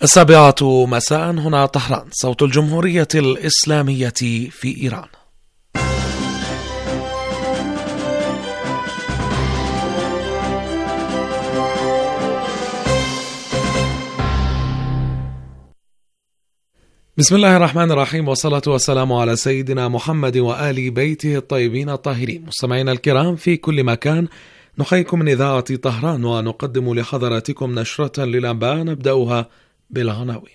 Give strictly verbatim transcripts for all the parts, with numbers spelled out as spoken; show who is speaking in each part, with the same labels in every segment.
Speaker 1: السابعة مساء هنا طهران، صوت الجمهورية الإسلامية في إيران. بسم الله الرحمن الرحيم، والصلاة والسلام على سيدنا محمد وآل بيته الطيبين الطاهرين. مستمعينا الكرام في كل مكان، نحييكم من إذاعة طهران ونقدم لحضراتكم نشرة للأنباء نبدأها بالعناوين.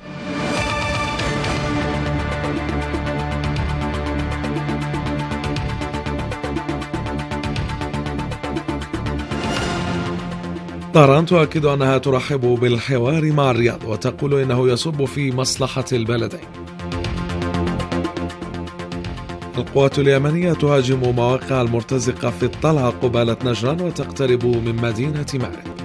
Speaker 1: طهران تؤكد أنها ترحب بالحوار مع الرياض وتقول إنه يصب في مصلحة البلدين. القوات اليمنية تهاجم مواقع المرتزقة في الطلعة قبالة نجران وتقترب من مدينة مأرب.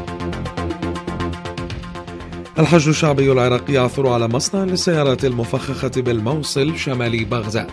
Speaker 1: الحشد الشعبي العراقي يعثر على مصنع للسيارات المفخخة بالموصل شمال بغداد.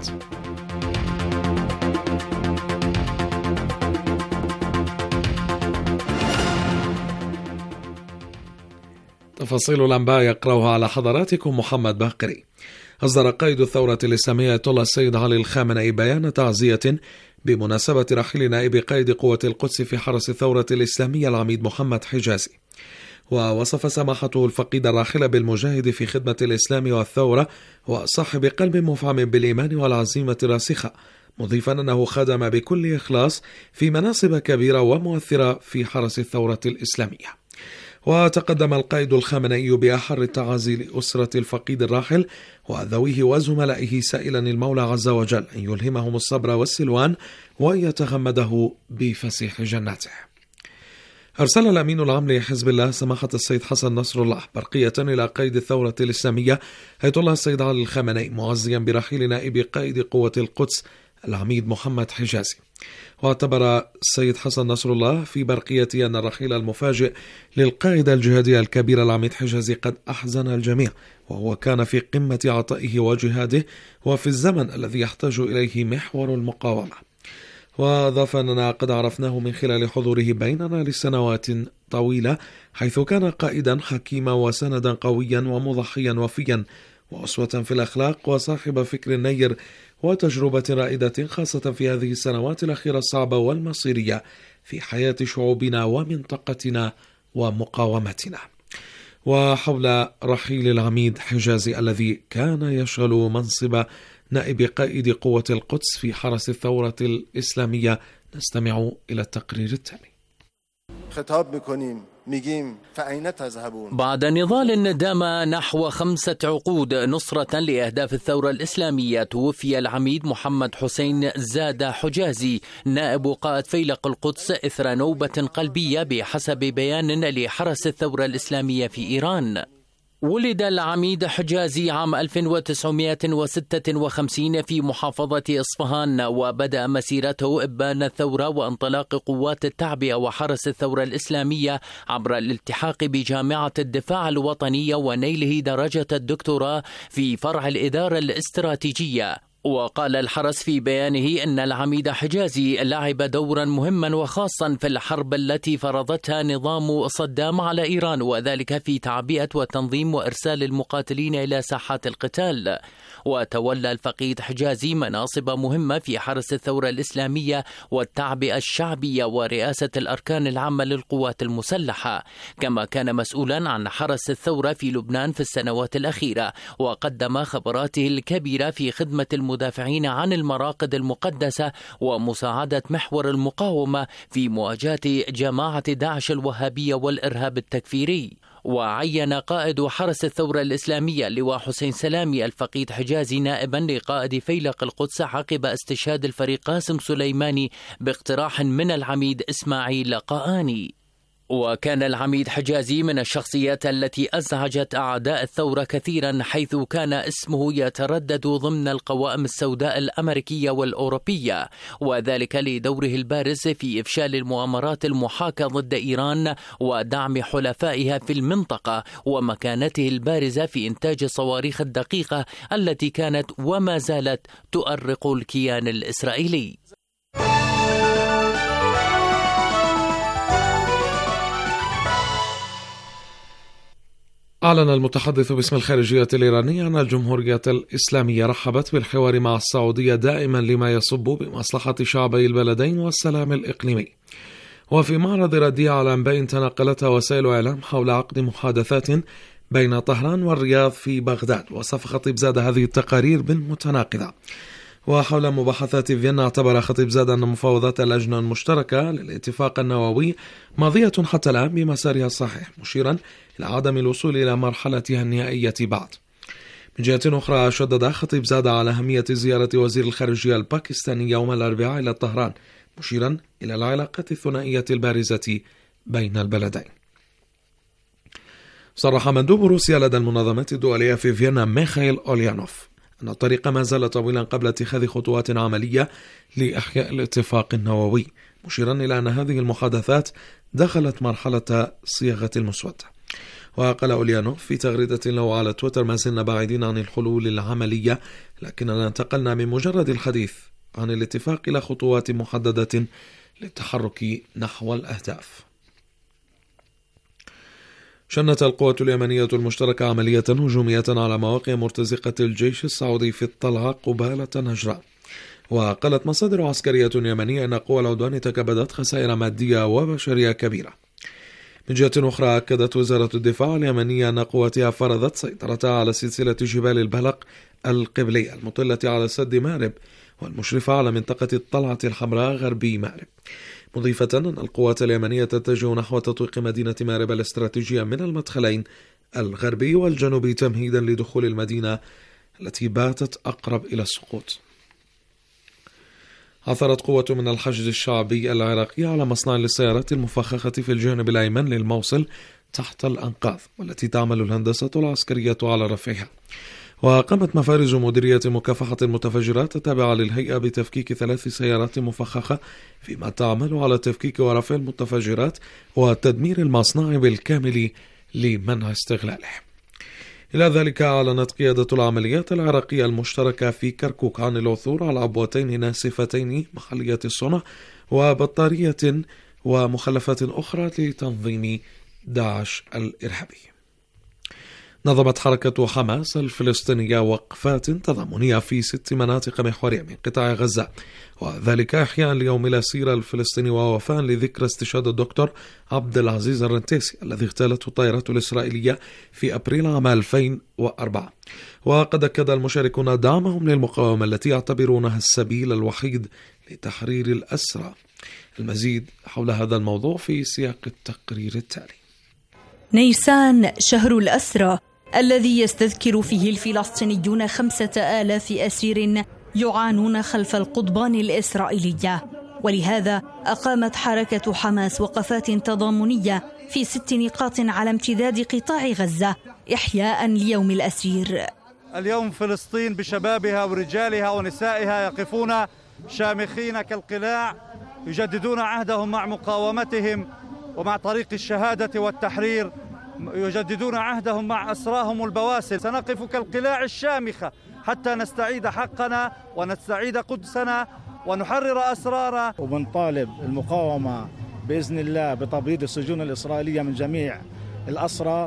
Speaker 1: تفاصيل الأنباء يقرأها على حضراتكم محمد باقري. أصدر قائد الثورة الإسلامية آية الله السيد علي الخامنئي بيان تعزية بمناسبة رحيل نائب قائد قوة القدس في حرس الثورة الإسلامية العميد محمد حجازي، ووصف سماحته الفقيد الراحل بالمجاهد في خدمة الإسلام والثورة وصاحب قلب مفعم بالإيمان والعزيمة الراسخة، مضيفا أنه خدم بكل إخلاص في مناصب كبيرة ومؤثرة في حرس الثورة الإسلامية. وتقدم القائد الخامنئي بأحر التعازي لأسرة الفقيد الراحل وذويه وزملائه، سائلا المولى عز وجل أن يلهمهم الصبر والسلوان وأن يتغمده بفسيح جناته. أرسل الأمين العام لحزب الله سماحة السيد حسن نصر الله برقية إلى قائد الثورة الإسلامية آية الله السيد علي الخامنئي معزيا برحيل نائب قائد قوة القدس العميد محمد حجازي. واعتبر السيد حسن نصر الله في برقية أن الرحيل المفاجئ للقائد الجهادي الكبير العميد حجازي قد أحزن الجميع، وهو كان في قمة عطائه وجهاده وفي الزمن الذي يحتاج إليه محور المقاومة. وأضاف أننا قد عرفناه من خلال حضوره بيننا لسنوات طويلة، حيث كان قائدا حكيما وسندا قويا ومضحيا وفيا وأسوة في الأخلاق وصاحب فكر نير وتجربة رائدة، خاصة في هذه السنوات الأخيرة الصعبة والمصيرية في حياة شعوبنا ومنطقتنا ومقاومتنا. وحول رحيل العميد حجازي الذي كان يشغل منصب نائب قائد قوة القدس في حرس الثورة الإسلامية، نستمع إلى التقرير التالي.
Speaker 2: خطاب بکنیم میگیم فأين تذهبون.
Speaker 3: بعد نضال دام نحو خمسة عقود نصرة لأهداف الثورة الإسلامية، توفي العميد محمد حسين زاد حجازي نائب قائد فيلق القدس إثر نوبة قلبية بحسب بيان لحرس الثورة الإسلامية في إيران. ولد العميد حجازي عام ألف وتسعمائة وستة وخمسين في محافظة إصفهان، وبدأ مسيرته إبان الثورة وانطلاق قوات التعبئة وحرس الثورة الإسلامية عبر الالتحاق بجامعة الدفاع الوطني ونيله درجة الدكتوراه في فرع الإدارة الاستراتيجية. وقال الحرس في بيانه أن العميد حجازي لعب دورا مهما وخاصا في الحرب التي فرضتها نظام صدام على إيران، وذلك في تعبئة وتنظيم وإرسال المقاتلين إلى ساحات القتال. وتولى الفقيد حجازي مناصب مهمة في حرس الثورة الإسلامية والتعبئة الشعبية ورئاسة الأركان العامة للقوات المسلحة، كما كان مسؤولا عن حرس الثورة في لبنان في السنوات الأخيرة، وقدم خبراته الكبيرة في خدمة المدافعين عن المراقد المقدسة ومساعدة محور المقاومة في مواجهة جماعة داعش الوهابية والإرهاب التكفيري. وعين قائد حرس الثورة الإسلامية اللواء حسين سلامي الفقيد حجازي نائبا لقائد فيلق القدس عقب استشهاد الفريق قاسم سليماني باقتراح من العميد إسماعيل قآني. وكان العميد حجازي من الشخصيات التي أزعجت أعداء الثورة كثيرا، حيث كان اسمه يتردد ضمن القوائم السوداء الأمريكية والأوروبية، وذلك لدوره البارز في إفشال المؤامرات المحاكة ضد إيران ودعم حلفائها في المنطقة، ومكانته البارزة في إنتاج الصواريخ الدقيقة التي كانت وما زالت تؤرق الكيان الإسرائيلي.
Speaker 1: أعلن المتحدث باسم الخارجية الإيرانية أن الجمهورية الإسلامية رحبت بالحوار مع السعودية دائما لما يصب بمصلحة شعبي البلدين والسلام الإقليمي. وفي معرض ردية على أنباء تناقلتها وسائل إعلام حول عقد محادثات بين طهران والرياض في بغداد، وصف خطيب زاد هذه التقارير بالمتناقضة. وحول مباحثات فيينا اعتبر خطيب زاد أن مفاوضات اللجنة المشتركة للاتفاق النووي ماضية حتى الآن بمسارها الصحيح، مشيرا إلى عدم الوصول إلى مرحلتها النهائية بعد. من جهة أخرى شدد خطيب زاد على أهمية زيارة وزير الخارجية الباكستاني يوم الأربعاء إلى طهران، مشيرا إلى العلاقة الثنائية البارزة بين البلدين. صرح مندوب روسيا لدى المنظمات الدولية في فيينا ميخائيل أوليانوف أن الطريق ما زال طويلا قبل اتخاذ خطوات عملية لإحياء الاتفاق النووي، مشيرا إلى أن هذه المحادثات دخلت مرحلة صياغة المسودة. وقال أوليانوف في تغريدة له على تويتر: ما زلنا بعيدين عن الحلول العملية، لكننا انتقلنا من مجرد الحديث عن الاتفاق إلى خطوات محددة للتحرك نحو الأهداف. شنت القوات اليمنية المشتركة عملية هجومية على مواقع مرتزقة الجيش السعودي في الطلعة قبالة نجران. وقالت مصادر عسكرية يمنية أن قوى العدوان تكبدت خسائر مادية وبشرية كبيرة. من جهة أخرى أكدت وزارة الدفاع اليمنية أن قواتها فرضت سيطرتها على سلسلة جبال البلق القبلية المطلة على سد مأرب والمشرفة على منطقة الطلعة الحمراء غربي مأرب، مضيفة أن القوات اليمنية تتجه نحو تطويق مدينة مأرب الاستراتيجية من المدخلين الغربي والجنوبي تمهيدا لدخول المدينة التي باتت أقرب إلى السقوط. عثرت قوة من الحشد الشعبي العراقي على مصنع للسيارات المفخخة في الجانب الأيمن للموصل تحت الأنقاض، والتي تعمل الهندسة العسكرية على رفعها. وقامت مفارز مديرية مكافحة المتفجرات التابعة للهيئة بتفكيك ثلاث سيارات مفخخة، فيما تعمل على تفكيك ورفع المتفجرات وتدمير المصنع بالكامل لمنع استغلاله. إلى ذلك أعلنت قيادة العمليات العراقية المشتركة في كركوك عن العثور على عبوتين ناسفتين محلية الصنع وبطارية ومخلفات أخرى لتنظيم داعش الإرهابي. نظمت حركة حماس الفلسطينية وقفات تضامنية في ست مناطق محورية من قطاع غزة، وذلك إحياء ليوم الأسير الفلسطيني ووفاء لذكرى استشهاد الدكتور عبد العزيز الرنتيسي الذي اغتالته الطائرات الإسرائيلية في أبريل عام ألفين وأربعة. وقد أكد المشاركون دعمهم للمقاومة التي يعتبرونها السبيل الوحيد لتحرير الأسرى. المزيد حول هذا الموضوع في سياق التقرير التالي.
Speaker 4: نيسان شهر الأسرى الذي يستذكر فيه الفلسطينيون خمسة آلاف أسير يعانون خلف القضبان الإسرائيلية، ولهذا أقامت حركة حماس وقفات تضامنية في ست نقاط على امتداد قطاع غزة إحياء ليوم الأسير.
Speaker 5: اليوم فلسطين بشبابها ورجالها ونسائها يقفون شامخين كالقلاع، يجددون عهدهم مع مقاومتهم ومع طريق الشهادة والتحرير، يجددون عهدهم مع أسراهم البواسل. سنقف كالقلاع الشامخة حتى نستعيد حقنا ونستعيد قدسنا ونحرر أسرارنا.
Speaker 6: وبنطالب المقاومة بإذن الله بتبييض السجون الإسرائيلية من جميع الأسرى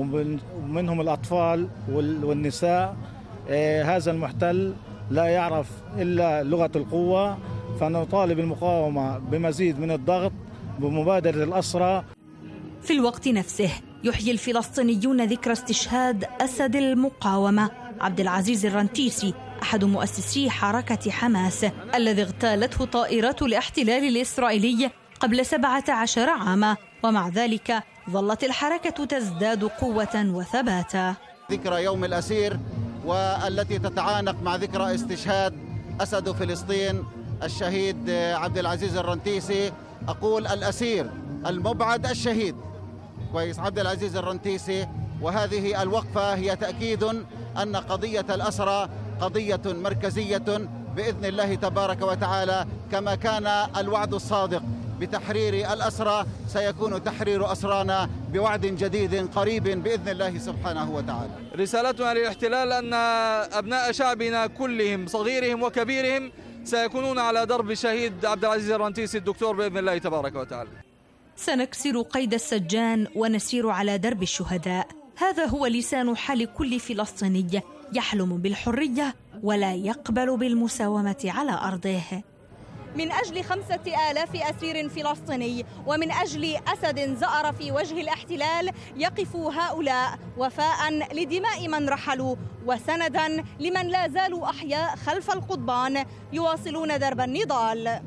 Speaker 6: ومنهم الأطفال والنساء. هذا المحتل لا يعرف إلا لغة القوة، فنطالب المقاومة بمزيد من الضغط بمبادرة الأسرى.
Speaker 4: في الوقت نفسه يحيي الفلسطينيون ذكرى استشهاد أسد المقاومة عبد العزيز الرنتيسي أحد مؤسسي حركة حماس الذي اغتالته طائرات الاحتلال الإسرائيلي قبل سبعة عشر عاما، ومع ذلك ظلت الحركة تزداد قوة وثباتا.
Speaker 7: ذكرى يوم الأسير والتي تتعانق مع ذكرى استشهاد أسد فلسطين الشهيد عبد العزيز الرنتيسي. أقول الأسير المبعد الشهيد كويس عبد العزيز الرنتيسي. وهذه الوقفة هي تأكيد أن قضية الأسرى قضية مركزية بإذن الله تبارك وتعالى. كما كان الوعد الصادق بتحرير الأسرى سيكون تحرير أسرانا بوعد جديد قريب بإذن الله سبحانه وتعالى.
Speaker 8: رسالتنا للاحتلال أن أبناء شعبنا كلهم صغيرهم وكبيرهم سيكونون على درب شهيد عبد العزيز الرنتيسي الدكتور بإذن الله تبارك وتعالى.
Speaker 4: سنكسر قيد السجان ونسير على درب الشهداء، هذا هو لسان حال كل فلسطيني يحلم بالحرية ولا يقبل بالمساومة على أرضه.
Speaker 9: من أجل خمسة آلاف أسير فلسطيني ومن أجل أسد زأر في وجه الاحتلال يقف هؤلاء وفاء لدماء من رحلوا وسندا لمن لا زالوا أحياء خلف القضبان يواصلون درب النضال.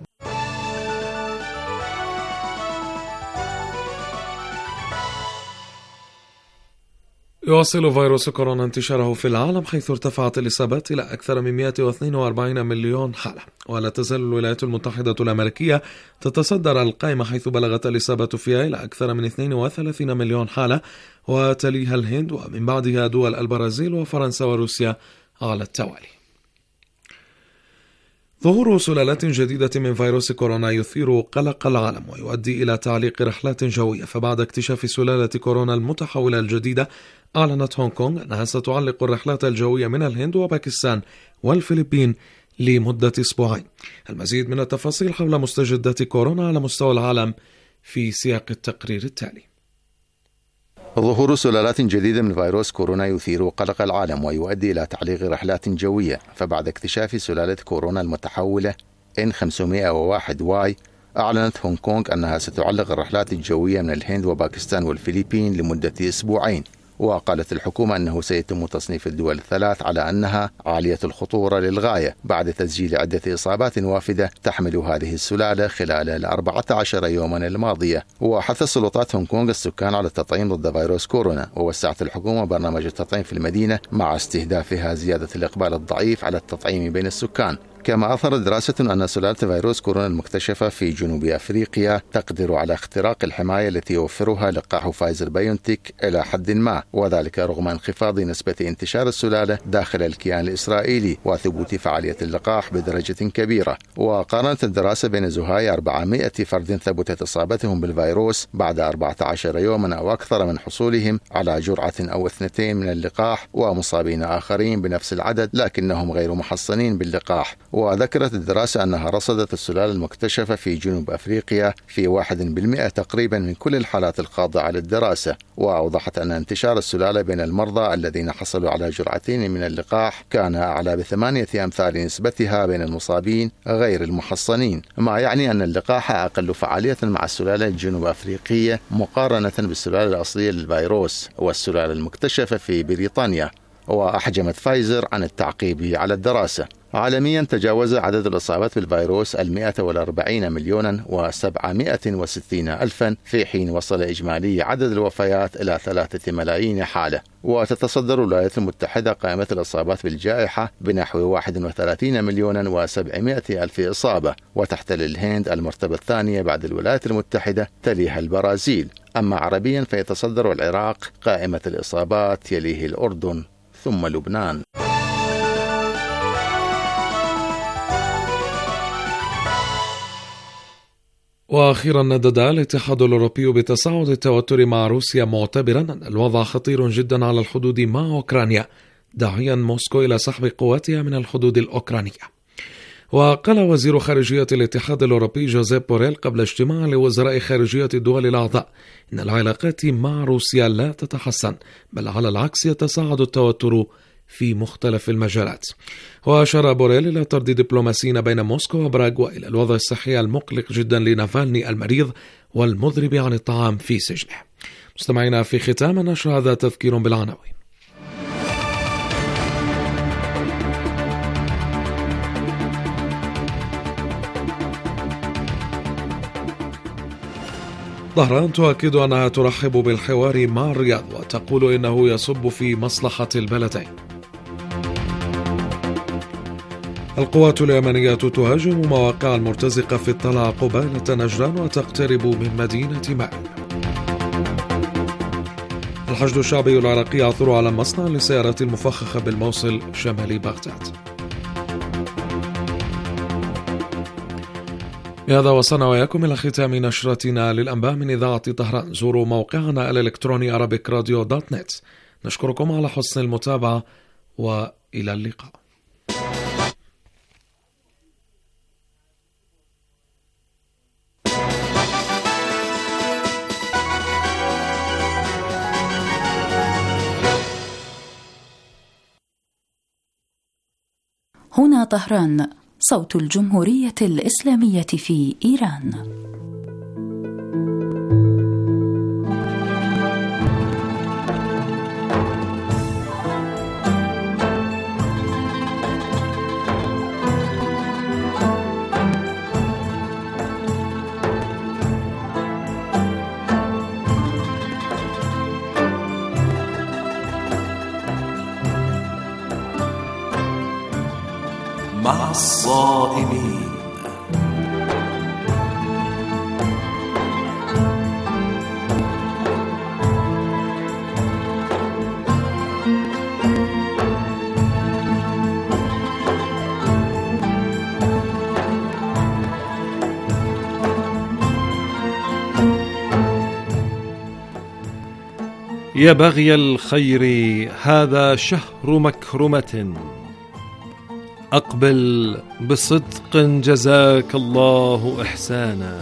Speaker 1: يواصل فيروس كورونا انتشاره في العالم، حيث ارتفعت الإصابات إلى أكثر من مئة واثنين وأربعين مليون حالة، ولا تزال الولايات المتحدة الأمريكية تتصدر القائمة، حيث بلغت الإصابة فيها إلى أكثر من اثنين وثلاثين مليون حالة، وتليها الهند، ومن بعدها دول البرازيل وفرنسا وروسيا على التوالي. ظهور سلالات جديدة من فيروس كورونا يثير قلق العالم ويؤدي إلى تعليق رحلات جوية، فبعد اكتشاف سلالة كورونا المتحولة الجديدة أعلنت هونغ كونغ أنها ستعلق الرحلات الجوية من الهند وباكستان والفلبين لمدة أسبوعين. المزيد من التفاصيل حول مستجدات كورونا على مستوى العالم في سياق التقرير التالي.
Speaker 10: ظهور سلالات جديدة من فيروس كورونا يثير قلق العالم ويؤدي إلى تعليق رحلات جوية، فبعد اكتشاف سلالة كورونا المتحولة إن خمسمئة وواحد واي أعلنت هونغ كونغ أنها ستعلق الرحلات الجوية من الهند وباكستان والفلبين لمدة أسبوعين. وقالت الحكومة أنه سيتم تصنيف الدول الثلاث على أنها عالية الخطورة للغاية بعد تسجيل عدة إصابات وافدة تحمل هذه السلالة خلال الأربعة عشر يوما الماضية. وحث سلطات هونغ كونغ السكان على التطعيم ضد فيروس كورونا، ووسعت الحكومة برنامج التطعيم في المدينة مع استهدافها زيادة الإقبال الضعيف على التطعيم بين السكان. كما أظهرت دراسة أن سلالة فيروس كورونا المكتشفة في جنوب أفريقيا تقدر على اختراق الحماية التي يوفرها لقاح فايزر بايونتيك إلى حد ما، وذلك رغم انخفاض نسبة انتشار السلالة داخل الكيان الإسرائيلي وثبوت فعالية اللقاح بدرجة كبيرة. وقارنت الدراسة بين زهاي أربعمائة فرد ثبتت إصابتهم بالفيروس بعد أربعة عشر يوما أو أكثر من حصولهم على جرعة أو اثنتين من اللقاح، ومصابين آخرين بنفس العدد لكنهم غير محصنين باللقاح. وذكرت الدراسة أنها رصدت السلالة المكتشفة في جنوب أفريقيا في واحد بالمئة تقريبا من كل الحالات الخاضعة للدراسة. وأوضحت أن انتشار السلالة بين المرضى الذين حصلوا على جرعتين من اللقاح كان أعلى بثمانية أمثال نسبتها بين المصابين غير المحصنين، ما يعني أن اللقاح أقل فعالية مع السلالة الجنوب أفريقية مقارنة بالسلالة الأصلية للفيروس والسلالة المكتشفة في بريطانيا. وأحجمت فايزر عن التعقيب على الدراسة. عالميا تجاوز عدد الإصابات بالفيروس المئة والأربعين مليونا وسبعمائة وستين ألفا، في حين وصل إجمالي عدد الوفيات إلى ثلاثة ملايين حالة. وتتصدر الولايات المتحدة قائمة الإصابات بالجائحة بنحو واحد وثلاثين مليونا وسبعمائة ألف إصابة، وتحتل الهند المرتبة الثانية بعد الولايات المتحدة، تليها البرازيل. أما عربيا فيتصدر العراق قائمة الإصابات، يليه الأردن ثم لبنان.
Speaker 1: وأخيرا ندد الاتحاد الأوروبي بتصاعد التوتر مع روسيا، معتبرا أن الوضع خطير جدا على الحدود مع أوكرانيا، داعيا موسكو إلى سحب قواتها من الحدود الأوكرانية. وقال وزير خارجية الاتحاد الأوروبي جوزيب بوريل قبل اجتماع لوزراء خارجية الدول الأعضاء إن العلاقات مع روسيا لا تتحسن، بل على العكس يتصاعد التوتر في مختلف المجالات. وأشار بوريل إلى طرد دبلوماسيين بين موسكو وبراغ، وإلى الوضع الصحي المقلق جدا لنافالني المريض والمضرب عن الطعام في سجنه. مستمعينا، في ختام النشر هذا تذكير بالعناوين. طهران تؤكد أنها ترحب بالحوار مع الرياض وتقول إنه يصب في مصلحة البلدين. القوات اليمنية تهاجم مواقع المرتزقة في الطلع قبالة نجران وتقترب من مدينة مأرب. الحشد الشعبي العراقي يعثر على مصنع للسيارات المفخخة بالموصل شمال بغداد. بهذا وصلنا وإياكم إلى ختام نشرتنا للأنباء من إذاعة طهران. زوروا موقعنا الإلكتروني أرابيك راديو دوت نت. نشكركم على حسن المتابعة وإلى اللقاء.
Speaker 11: هنا طهران، صوت الجمهورية الإسلامية في إيران.
Speaker 12: مع الصائمين.
Speaker 1: يا باغي الخير، هذا شهر مكرمة، أقبل بصدق جزاك الله إحسانا.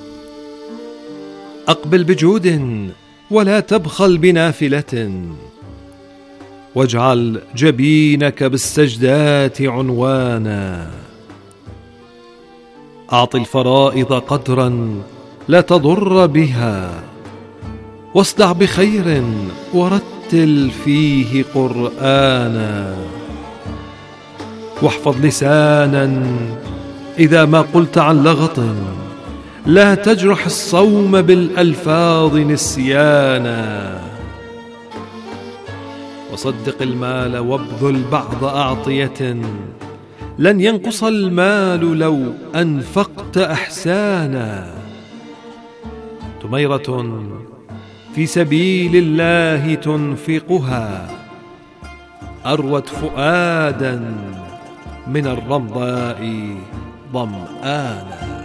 Speaker 1: أقبل بجود ولا تبخل بنافلة، واجعل جبينك بالسجدات عنوانا. أعط الفرائض قدرا لا تضر بها، واصدع بخير ورتل فيه قرآنا. واحفظ لسانا إذا ما قلت عن لغط، لا تجرح الصوم بالألفاظ نسيانا. وصدق المال وابذل بعض أعطية، لن ينقص المال لو أنفقت إحسانا. تميرة في سبيل الله تنفقها، أروت فؤادا من الرمضاء ظمآنا.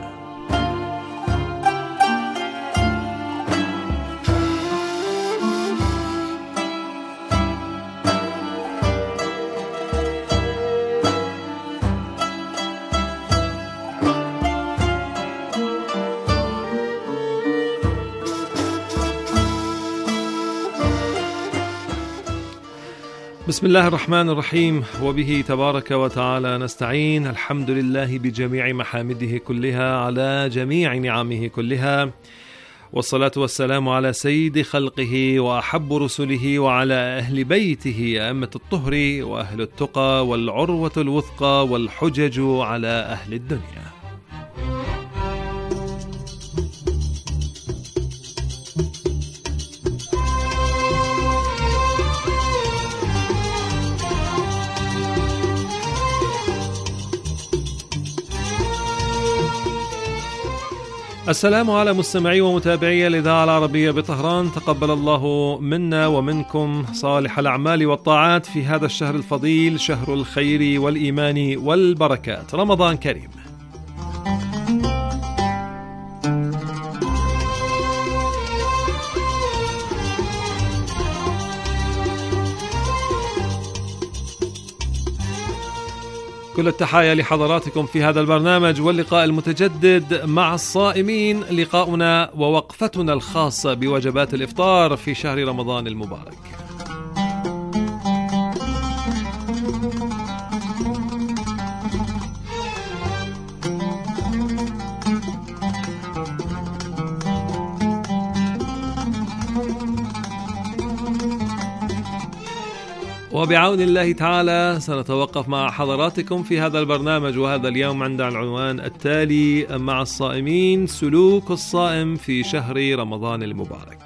Speaker 1: بسم الله الرحمن الرحيم، وبه تبارك وتعالى نستعين. الحمد لله بجميع محامده كلها، على جميع نعمه كلها، والصلاة والسلام على سيد خلقه وأحب رسله، وعلى أهل بيته أئمة الطهر وأهل التقى والعروة الوثقى والحجج على أهل الدنيا. السلام على مستمعي ومتابعي الإذاعة العربية بطهران. تقبل الله منا ومنكم صالح الأعمال والطاعات في هذا الشهر الفضيل، شهر الخير والإيمان والبركات، رمضان كريم. كل التحايا لحضراتكم في هذا البرنامج واللقاء المتجدد مع الصائمين، لقاؤنا ووقفتنا الخاصة بوجبات الإفطار في شهر رمضان المبارك. وبعون الله تعالى سنتوقف مع حضراتكم في هذا البرنامج وهذا اليوم عند العنوان التالي: مع الصائمين، سلوك الصائم في شهر رمضان المبارك.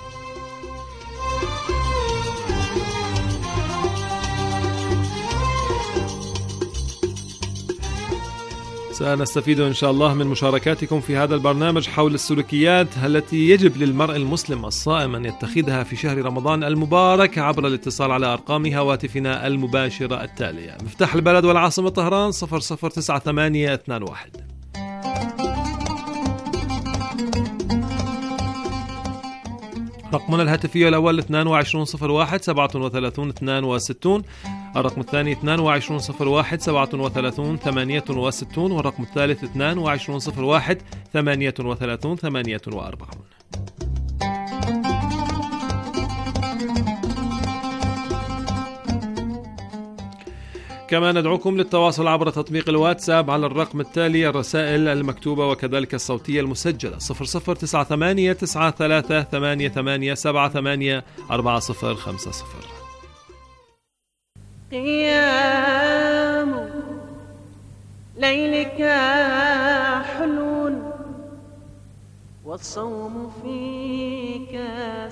Speaker 1: سنستفيد إن شاء الله من مشاركاتكم في هذا البرنامج حول السلوكيات التي يجب للمرء المسلم الصائم أن يتخذها في شهر رمضان المبارك عبر الاتصال على أرقام هواتفنا المباشرة التالية: مفتاح البلد والعاصمة طهران صفر صفر تسعة ثمانية اثنان واحد، رقمنا الهاتفي الأول اثنان وعشرين صفر واحد سبعة وثلاثين اثنان وستين، الرقم الثاني اثنان وعشرين صفر واحد سبعة وثلاثين ثمانية وستين، والرقم الثالث اثنان وعشرين صفر واحد ثمانية وثلاثين ثمانية وأربعين.
Speaker 13: كما ندعوكم للتواصل عبر تطبيق الواتساب على الرقم التالي: الرسائل المكتوبة وكذلك الصوتية المسجلة صفر صفر تسعة ثمانية تسعة ثلاثة ثمانية ثمانية سبعة ثمانية أربعة صفر خمسة صفر.
Speaker 14: قيام ليلك حلو والصوم فيك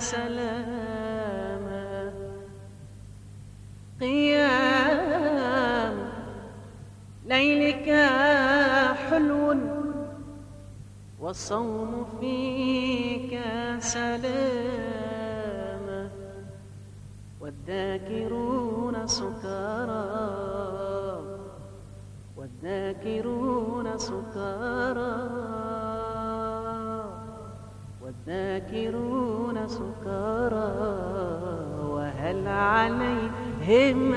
Speaker 14: سلاما. قيام ليلك حلو والصوم فيك سلاما. والذاكرون سكارى والذاكرون سكارى والذاكرون سكارى وهل عليهم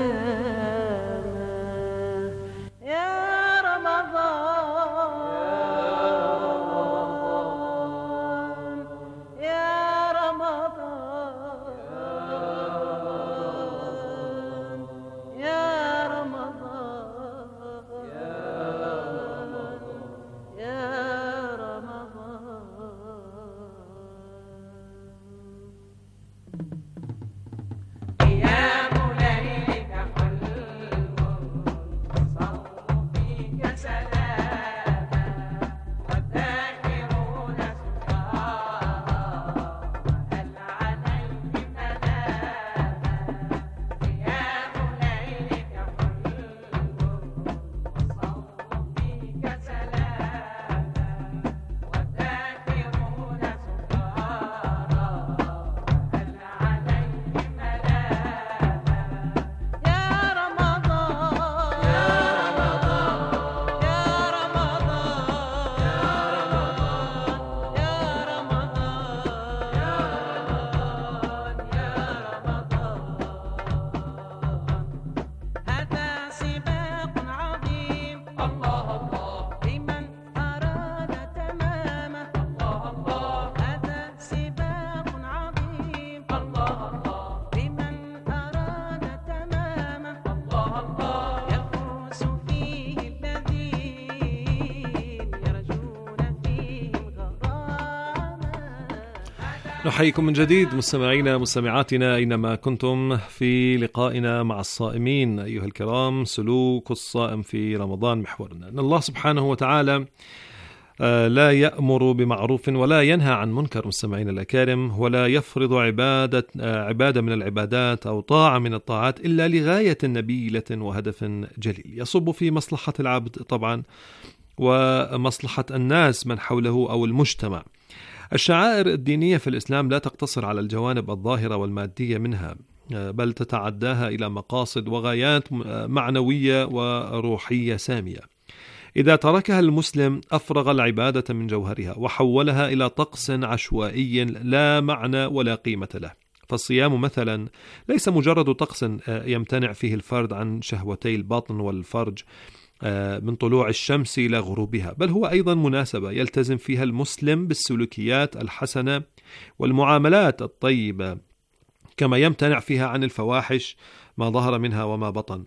Speaker 14: ملامة. يا رمضان يا رمضان يا رمضان يا رمضان. قيام ليلك حلو والصوم فيك سلاما. والذاكرون سكارى وهل عليهم ملامة. قيام ليلك حلو والصوم فيك سلاما. والذاكرون سكارى وهل عليهم ملامة. يا رمضان يا رمضان يا رمضان يا رمضان يا رمضان. هذا سباق عظيم الله الله لمن أراد تمامه. الله الله هذا سباق عظيم الله الله لمن أراد تمامه. الله الله يفوز فيه الذين يرجون فيه الغرامة.
Speaker 13: نحييكم من جديد مستمعينا مستمعاتنا أينما كنتم في لقائنا مع الصائمين. أيها الكرام، سلوك الصائم في رمضان محورنا. أن الله سبحانه وتعالى لا يأمر بمعروف ولا ينهى عن منكر مستمعين الأكارم، ولا يفرض عبادة عبادة من العبادات أو طاعة من الطاعات إلا لغاية نبيلة وهدف جليل يصب في مصلحة العبد طبعا ومصلحة الناس من حوله أو المجتمع. الشعائر الدينية في الإسلام لا تقتصر على الجوانب الظاهرة والمادية منها، بل تتعداها إلى مقاصد وغايات معنوية وروحية سامية. إذا تركها المسلم أفرغ العبادة من جوهرها وحولها إلى طقس عشوائي لا معنى ولا قيمة له. فالصيام مثلا ليس مجرد طقس يمتنع فيه الفرد عن شهوتي البطن والفرج من طلوع الشمس إلى غروبها، بل هو أيضا مناسبة يلتزم فيها المسلم بالسلوكيات الحسنة والمعاملات الطيبة، كما يمتنع فيها عن الفواحش ما ظهر منها وما بطن،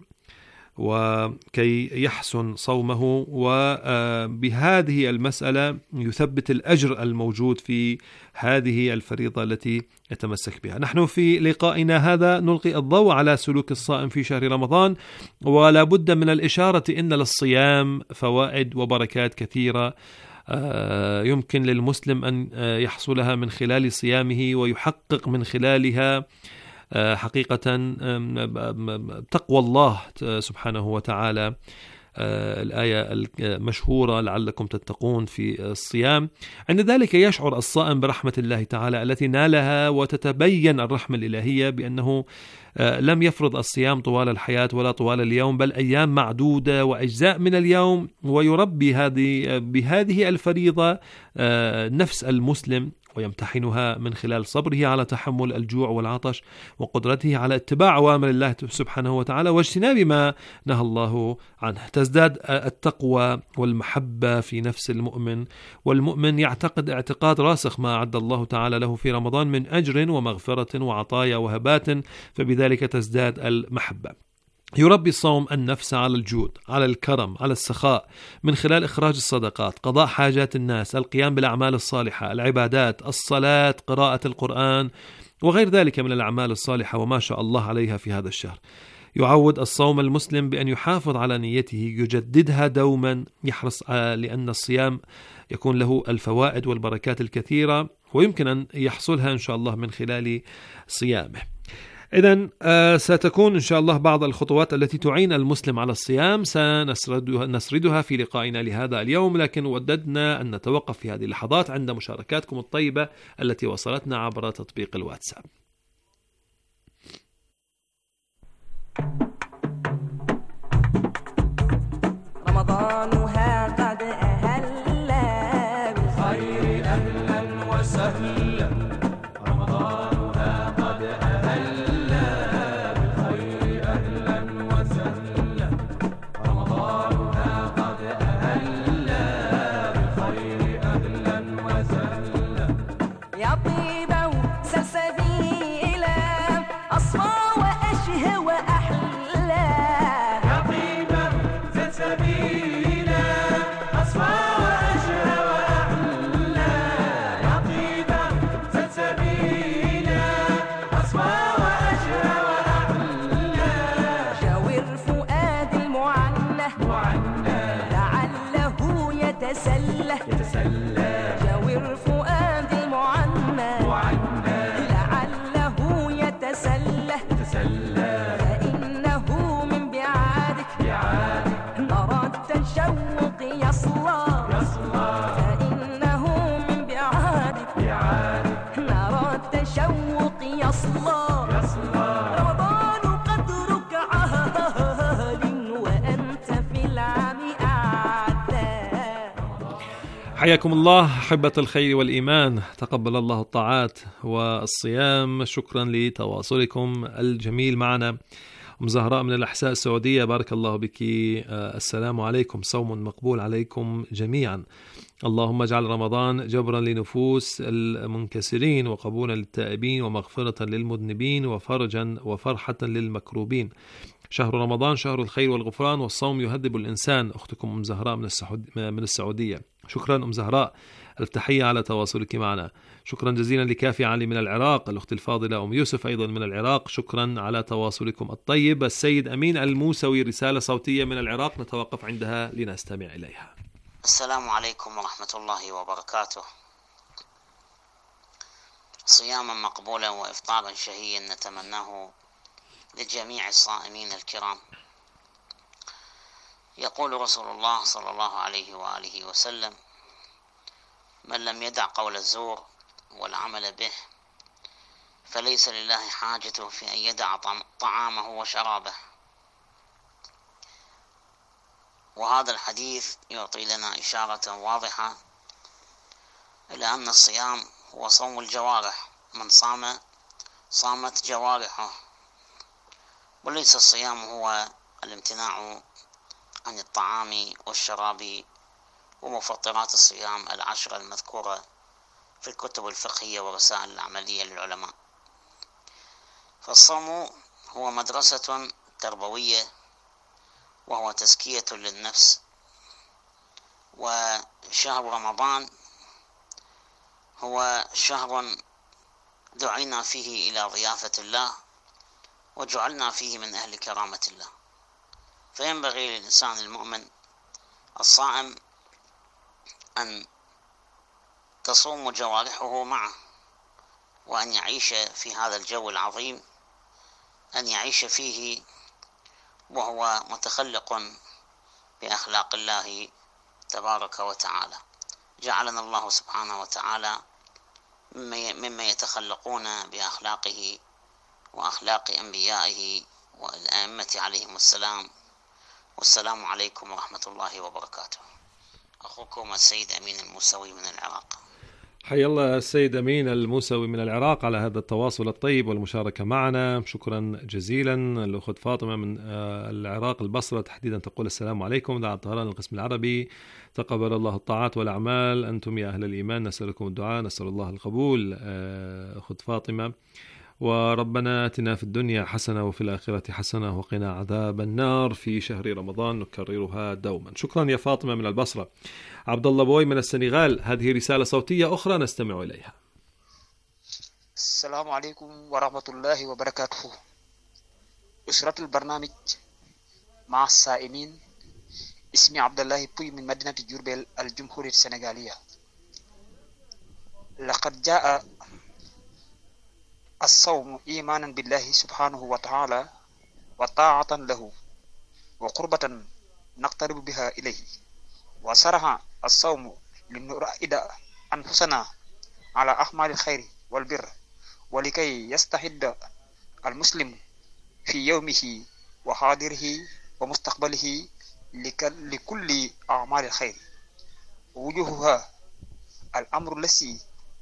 Speaker 13: وكي يحسن صومه. وبهذه المسألة يثبت الأجر الموجود في هذه الفريضة التي يتمسك بها. نحن في لقائنا هذا نلقي الضوء على سلوك الصائم في شهر رمضان، ولا بد من الإشارة إن للصيام فوائد وبركات كثيرة يمكن للمسلم أن يحصلها من خلال صيامه، ويحقق من خلالها حقيقة تقوى الله سبحانه وتعالى. الآية المشهورة لعلكم تتقون في الصيام. عند ذلك يشعر الصائم برحمة الله تعالى التي نالها، وتتبين الرحمة الإلهية بأنه لم يفرض الصيام طوال الحياة ولا طوال اليوم، بل أيام معدودة وأجزاء من اليوم، ويربي هذه بهذه الفريضة نفس المسلم ويمتحنها من خلال صبره على تحمل الجوع والعطش، وقدرته على اتباع أوامر الله سبحانه وتعالى واجتناب ما نهى الله عنه. تزداد التقوى والمحبة في نفس المؤمن، والمؤمن يعتقد اعتقاد راسخ ما أعد الله تعالى له في رمضان من أجر ومغفرة وعطايا وهبات، فبذلك تزداد المحبة. يربي الصوم النفس على الجود، على الكرم، على السخاء، من خلال إخراج الصدقات، قضاء حاجات الناس، القيام بالأعمال الصالحة، العبادات، الصلاة، قراءة القرآن وغير ذلك من الأعمال الصالحة وما شاء الله عليها في هذا الشهر. يعود الصوم المسلم بأن يحافظ على نيته، يجددها دوما، يحرص لأن الصيام يكون له الفوائد والبركات الكثيرة ويمكن أن يحصلها إن شاء الله من خلال صيامه. إذن ستكون إن شاء الله بعض الخطوات التي تعين المسلم على الصيام سنسردها نسردها في لقائنا لهذا اليوم، لكن وددنا أن نتوقف في هذه اللحظات عند مشاركاتكم الطيبة التي وصلتنا عبر تطبيق الواتساب.
Speaker 14: رمضانها قد أهلا بالخير أهلا وسهلا، رمضانها قد أهلا بالخير أهلا وسهلا، رمضانها قد أهلا بالخير أهلا وسهلا، يا طيبة وسلسبيلة أصفى وأشهى وأحلى، يا طيبة سلسبيلة أصفى وأشهى وأحلى، يا طيبة سلسبيلة أصفى وأشهى وأحلى، شاور فؤاد المعنى لعله يتسلى يتسلى، شاور فؤاد المعنى لعله يتسلى يتسلى، فإنه من بعادك نرى التشوق يصلى يصلى، فإنه من بعادك نرى التشوق يصلى يصلى، رمضان قدرك عال وأنت في العام أعلى.
Speaker 13: حياكم الله أحبة الخير والإيمان، تقبل الله الطاعات والصيام. شكرا لتواصلكم الجميل معنا. أم زهراء من الأحساء السعودية، بارك الله بك. السلام عليكم، صوم مقبول عليكم جميعا. اللهم اجعل رمضان جبرا لنفوس المنكسرين وقبولا للتائبين ومغفرة للمذنبين وفرجا وفرحة للمكروبين. شهر رمضان شهر الخير والغفران، والصوم يهذب الإنسان. أختكم أم زهراء من السعودية. شكرا أم زهراء، التحية على تواصلك معنا. شكرا جزيلا لكافي علي من العراق، الأخت الفاضلة أم يوسف أيضا من العراق، شكرا على تواصلكم الطيب. السيد أمين الموسوي رسالة صوتية من العراق نتوقف عندها لنستمع إليها.
Speaker 15: السلام عليكم ورحمة الله وبركاته. صياما مقبولا وإفطارا شهيا نتمناه لجميع الصائمين الكرام. يقول رسول الله صلى الله عليه وآله وسلم: من لم يدع قول الزور والعمل به فليس لله حاجة في أن يدع طعامه وشرابه. وهذا الحديث يعطي لنا إشارة واضحة إلى أن الصيام هو صوم الجوارح، من صام صامت جوارحه، وليس الصيام هو الامتناع عن الطعام والشراب ومفطرات الصيام العشر المذكورة في الكتب الفقهية والرسائل العملية للعلماء. فالصوم هو مدرسة تربوية وهو تزكية للنفس، وشهر رمضان هو شهر دعينا فيه إلى ضيافة الله وجعلنا فيه من أهل كرامة الله. فينبغي للإنسان المؤمن الصائم أن تصوم جوارحه معه، وأن يعيش في هذا الجو العظيم، أن يعيش فيه وهو متخلق بأخلاق الله تبارك وتعالى. جعلنا الله سبحانه وتعالى مما يتخلقون بأخلاقه وأخلاق أنبيائه والأئمة عليهم السلام. والسلام عليكم ورحمة الله وبركاته. أخوكم السيد أمين الموسوي من العراق.
Speaker 13: حيا الله السيد أمين الموسوي من العراق على هذا التواصل الطيب والمشاركة معنا، شكرا جزيلا. الأخت فاطمة من العراق البصرة تحديدا تقول: السلام عليكم، دعاء طهران القسم العربي، تقبل الله الطاعات والأعمال، أنتم يا أهل الإيمان نسألكم الدعاء، نسأل الله القبول. أخت فاطمة وربنا آتنا في الدنيا حسنة وفي الآخرة حسنة وقنا عذاب النار في شهر رمضان نكررها دوما. شكرا يا فاطمة من البصرة. عبد الله بوي من السنغال، هذه رسالة صوتية أخرى نستمع إليها.
Speaker 16: السلام عليكم ورحمة الله وبركاته. أسرة البرنامج مع الصائمين، اسمي عبد الله بوي من مدينة جوربيل الجمهورية السنغالية. لقد جاء الصوم إيمانا بالله سبحانه وتعالى وطاعة له وقربة نقترب بها إليه، وصرح الصوم لنرائد أنفسنا على أعمال الخير والبر، ولكي يستعد المسلم في يومه وحاضره ومستقبله لكل أعمال الخير. وجوهها الأمر الذي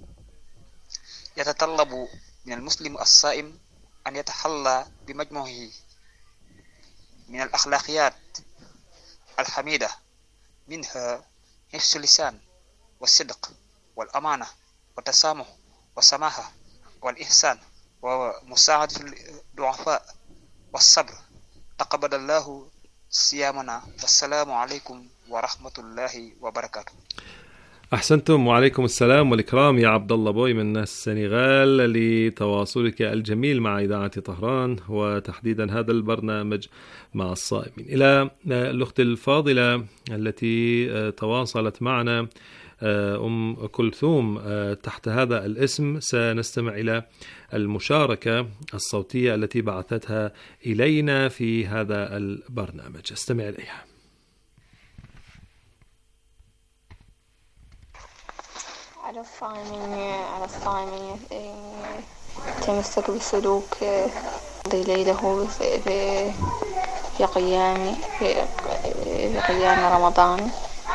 Speaker 16: يتطلب من المسلم الصائم أن يتحلى بمجموعه من الأخلاقيات الحميدة، منها حفظ اللسان والصدق والأمانة والتسامح والسماحة والإحسان ومساعدة الضعفاء والصبر. تقبل الله صيامنا، والسلام عليكم ورحمة الله وبركاته.
Speaker 13: أحسنتم، وعليكم السلام والإكرام يا عبد الله بوي من السنغال لتواصلك الجميل مع إذاعة طهران وتحديدا هذا البرنامج مع الصائمين. إلى الأخت الفاضلة التي تواصلت معنا أم كلثوم تحت هذا الاسم، سنستمع إلى المشاركة الصوتية التي بعثتها إلينا في هذا البرنامج. استمع إليها.
Speaker 17: على الصائمين على الصائمين تمسك بسلوك قضي ليله في في قيام في قيام رمضان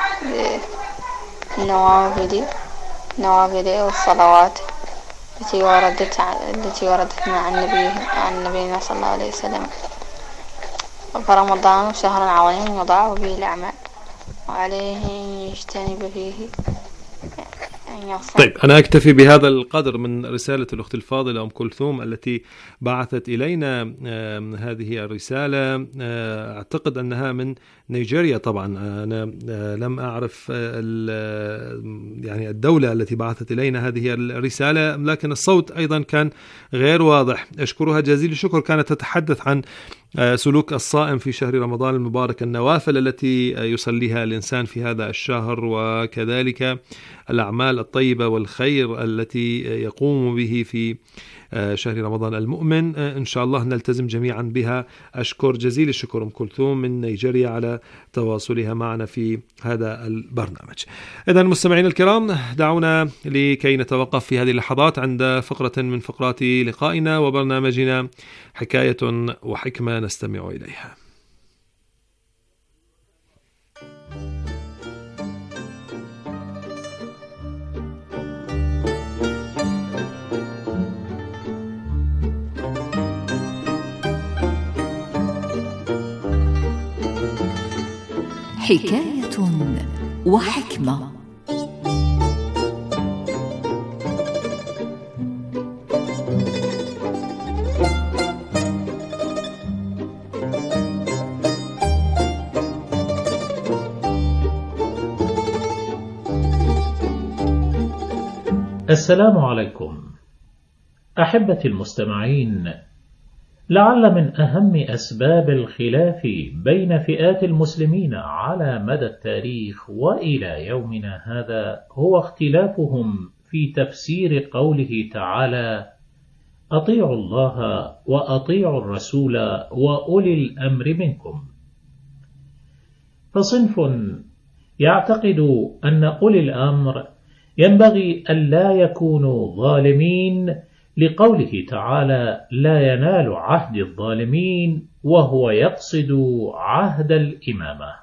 Speaker 17: بالنوافل النوافل والصلوات التي وردت التي وردت مع النبي عن نبينا صلى الله عليه وسلم. فرمضان شهر عظيم يضاعف به الأعمال، وعليه أن يجتنب فيه.
Speaker 13: طيب، أنا أكتفي بهذا القدر من رسالة الأخت الفاضلة أم كلثوم التي بعثت إلينا هذه الرسالة. أعتقد أنها من نيجيريا. طبعا أنا لم أعرف يعني الدولة التي بعثت إلينا هذه الرسالة، لكن الصوت أيضا كان غير واضح. أشكرها جزيل الشكر. كانت تتحدث عن سلوك الصائم في شهر رمضان المبارك، النوافل التي يصليها الإنسان في هذا الشهر، وكذلك الأعمال الطيبة والخير التي يقوم به في شهر رمضان المؤمن. إن شاء الله نلتزم جميعا بها. أشكر جزيل الشكر أم كلثوم من نيجيريا على تواصلها معنا في هذا البرنامج. إذن مستمعين الكرام، دعونا لكي نتوقف في هذه اللحظات عند فقرة من فقرات لقائنا وبرنامجنا حكاية وحكمة نستمع إليها.
Speaker 11: حكاية وحكمة.
Speaker 18: السلام عليكم أحبتي المستمعين. لعل من أهم أسباب الخلاف بين فئات المسلمين على مدى التاريخ وإلى يومنا هذا هو اختلافهم في تفسير قوله تعالى: أطيعوا الله وأطيعوا الرسول وأولي الأمر منكم. فصنف يعتقد أن أولي الأمر ينبغي ألا يكونوا ظالمين لقوله تعالى: لا ينال عهد الظالمين، وهو يقصد عهد الإمامة.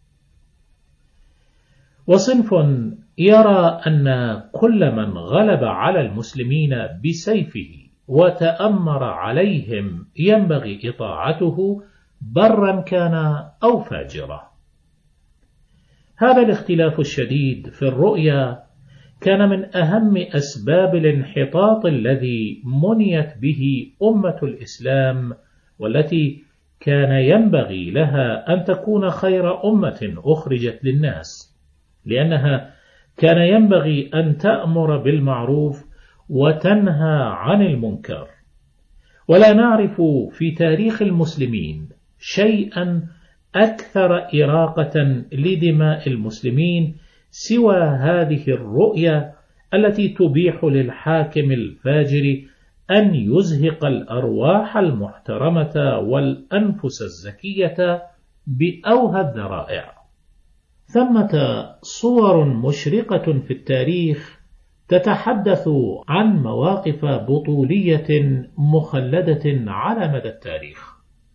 Speaker 18: وصنف يرى أن كل من غلب على المسلمين بسيفه وتأمر عليهم ينبغي إطاعته برا كان أو فاجرا. هذا الاختلاف الشديد في الرؤيا كان من أهم أسباب الانحطاط الذي منيت به أمة الإسلام، والتي كان ينبغي لها أن تكون خير أمة أخرجت للناس، لأنها كان ينبغي أن تأمر بالمعروف وتنهى عن المنكر. ولا نعرف في تاريخ المسلمين شيئا أكثر إراقة لدماء المسلمين سوى هذه الرؤية التي تبيح للحاكم الفاجر أن يزهق الأرواح المحترمة والأنفس الزكية بأوهى الذرائع. ثمة صور مشرقة في التاريخ تتحدث عن مواقف بطولية مخلدة على مدى التاريخ.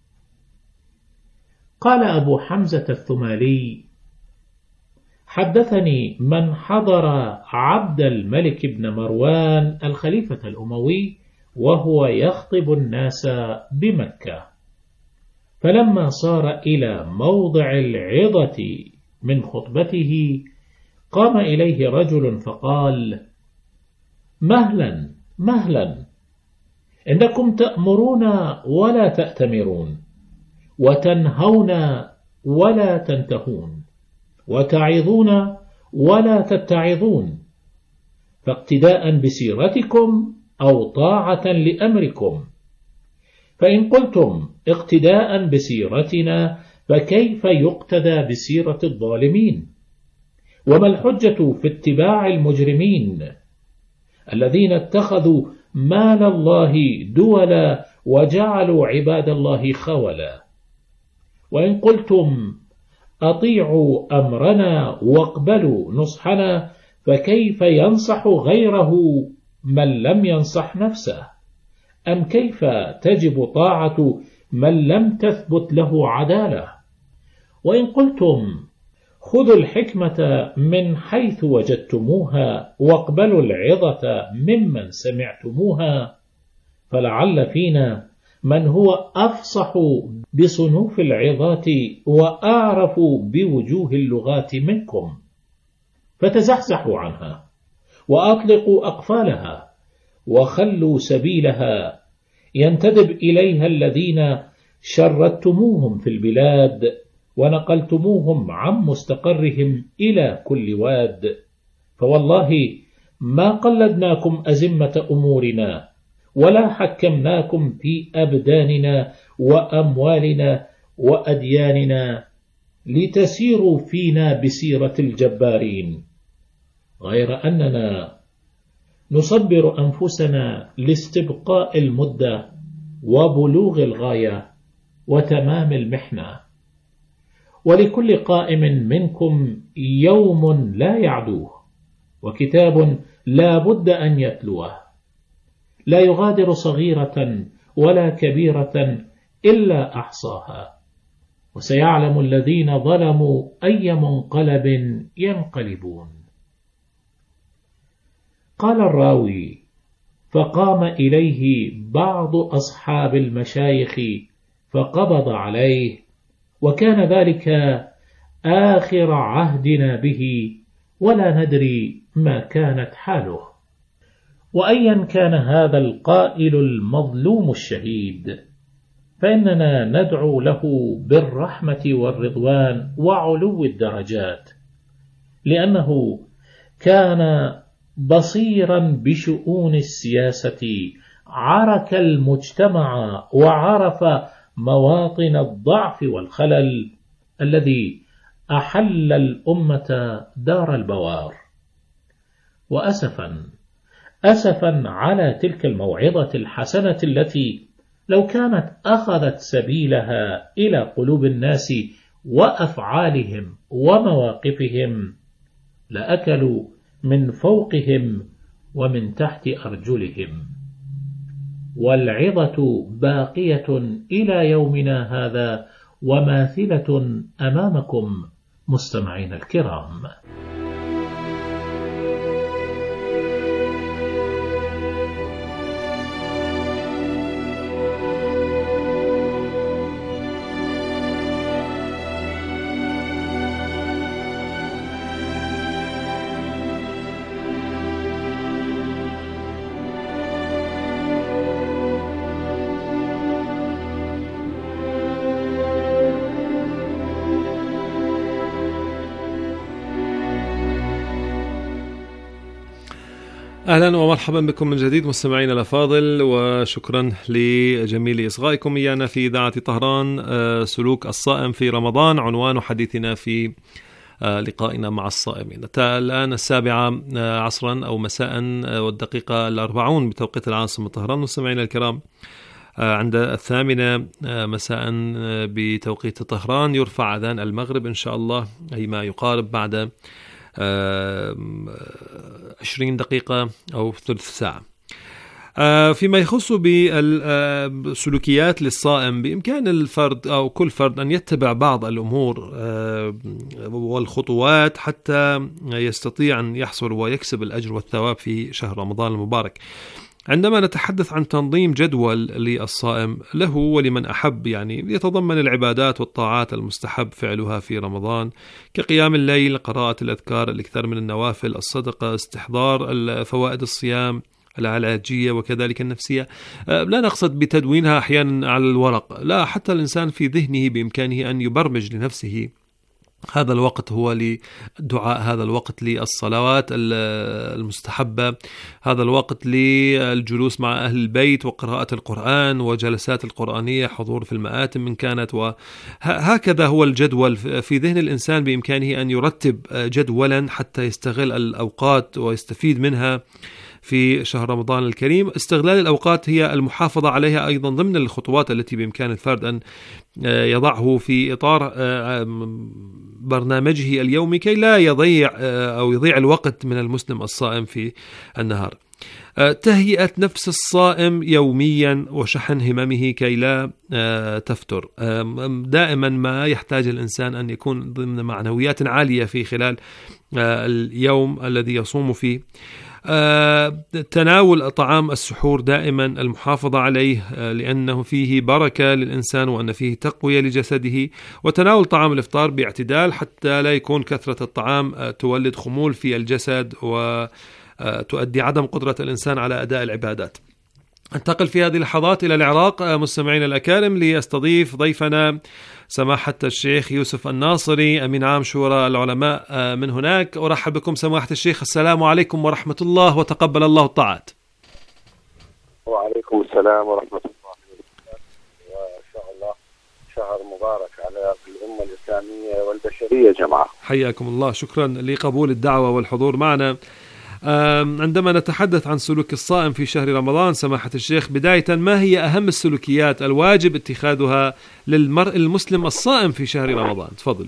Speaker 18: قال أبو حمزة الثمالي: حدثني من حضر عبد الملك بن مروان الخليفة الأموي وهو يخطب الناس بمكة، فلما صار إلى موضع العظة من خطبته قام إليه رجل فقال: مهلا مهلا، إنكم تأمرون ولا تأتمرون، وتنهون ولا تنتهون، وتعظون ولا تتعظون، فاقتداء بسيرتكم أو طاعة لأمركم. فإن قلتم اقتداء بسيرتنا فكيف يقتدى بسيرة الظالمين؟ وما الحجة في اتباع المجرمين الذين اتخذوا مال الله دولا وجعلوا عباد الله خولا؟ وإن قلتم أطيعوا أمرنا واقبلوا نصحنا فكيف ينصح غيره من لم ينصح نفسه؟ أم كيف تجب طاعة من لم تثبت له عدالة؟ وإن قلتم خذوا الحكمة من حيث وجدتموها واقبلوا العظة ممن سمعتموها، فلعل فينا من هو أفصح بصنوف العظات وأعرف بوجوه اللغات منكم، فتزحزحوا عنها وأطلقوا أقفالها وخلوا سبيلها ينتدب إليها الذين شردتموهم في البلاد ونقلتموهم عن مستقرهم إلى كل واد. فوالله ما قلدناكم أزمة أمورنا ولا حكمناكم في أبداننا وأموالنا وأدياننا لتسيروا فينا بسيرة الجبارين، غير أننا نصبر أنفسنا لاستبقاء المدة وبلوغ الغاية وتمام المحنة. ولكل قائم منكم يوم لا يعدوه، وكتاب لا بد أن يتلوه، لا يغادر صغيرة ولا كبيرة إلا أحصاها، وسيعلم الذين ظلموا أي منقلب ينقلبون. قال الراوي: فقام إليه بعض أصحاب المشايخ فقبض عليه، وكان ذلك آخر عهدنا به ولا ندري ما كانت حاله. وأيا كان هذا القائل المظلوم الشهيد فإننا ندعو له بالرحمة والرضوان وعلو الدرجات، لأنه كان بصيرا بشؤون السياسة، عرك المجتمع وعرف مواطن الضعف والخلل الذي أحل الأمة دار البوار. وأسفا أسفا على تلك الموعظة الحسنة التي لو كانت أخذت سبيلها إلى قلوب الناس وأفعالهم ومواقفهم لأكلوا من فوقهم ومن تحت أرجلهم. والعظة باقية إلى يومنا هذا وماثلة أمامكم مستمعين الكرام.
Speaker 13: أهلا ومرحبا بكم من جديد مستمعينا الأفاضل، وشكرا لجميل إصغائكم إيانا في إذاعة طهران. سلوك الصائم في رمضان عنوان حديثنا في لقائنا مع الصائمين. الآن السابعة عصرا أو مساء والدقيقة الأربعون بتوقيت العاصمة طهران. مستمعينا الكرام، عند الثامنة مساء بتوقيت طهران يرفع أذان المغرب إن شاء الله، أي ما يقارب بعد عشرين دقيقة أو ثلث ساعة. فيما يخص بالسلوكيات للصائم، بإمكان الفرد أو كل فرد أن يتبع بعض الأمور والخطوات حتى يستطيع أن يحصل ويكسب الأجر والثواب في شهر رمضان المبارك. عندما نتحدث عن تنظيم جدول للصائم له ولمن أحب، يعني يتضمن العبادات والطاعات المستحب فعلها في رمضان كقيام الليل، قراءة الأذكار، الإكثار من النوافل، الصدقة، استحضار فوائد الصيام، العلاجية وكذلك النفسية. لا نقصد بتدوينها أحيانا على الورق، لا، حتى الإنسان في ذهنه بإمكانه أن يبرمج لنفسه هذا الوقت هو للدعاء، هذا الوقت للصلوات المستحبة، هذا الوقت للجلوس مع أهل البيت وقراءة القرآن وجلسات القرآنية، حضور في المآتم من كانت، وهكذا هو الجدول في ذهن الإنسان. بإمكانه أن يرتب جدولا حتى يستغل الأوقات ويستفيد منها في شهر رمضان الكريم. استغلال الأوقات هي المحافظة عليها أيضا ضمن الخطوات التي بإمكان الفرد أن يضعه في إطار برنامجه اليومي كي لا يضيع أو يضيع الوقت من المسلم الصائم في النهار. تهيئة نفس الصائم يوميا وشحن هممه كي لا تفتر. دائما ما يحتاج الإنسان أن يكون ضمن معنويات عالية في خلال اليوم الذي يصوم فيه. آه، تناول طعام السحور دائما، المحافظة عليه آه، لأنه فيه بركة للإنسان وأن فيه تقوية لجسده، وتناول طعام الإفطار باعتدال حتى لا يكون كثرة الطعام آه، تولد خمول في الجسد وتؤدي عدم قدرة الإنسان على أداء العبادات. انتقل في هذه اللحظات إلى العراق مستمعين الأكارم ليستضيف ضيفنا سماحة الشيخ يوسف الناصري أمين عام شورى العلماء من هناك. أرحب بكم سماحة الشيخ، السلام عليكم ورحمة الله وتقبل الله الطاعات.
Speaker 19: وعليكم السلام ورحمة الله وبركاته، وإن شاء الله شهر مبارك على الأمة الإسلامية والبشرية جماعة.
Speaker 13: حياكم الله، شكرا لقبول الدعوة والحضور معنا. عندما نتحدث عن سلوك الصائم في شهر رمضان سماحة الشيخ، بداية ما هي أهم السلوكيات الواجب اتخاذها للمرء المسلم الصائم في شهر رمضان؟ تفضلوا.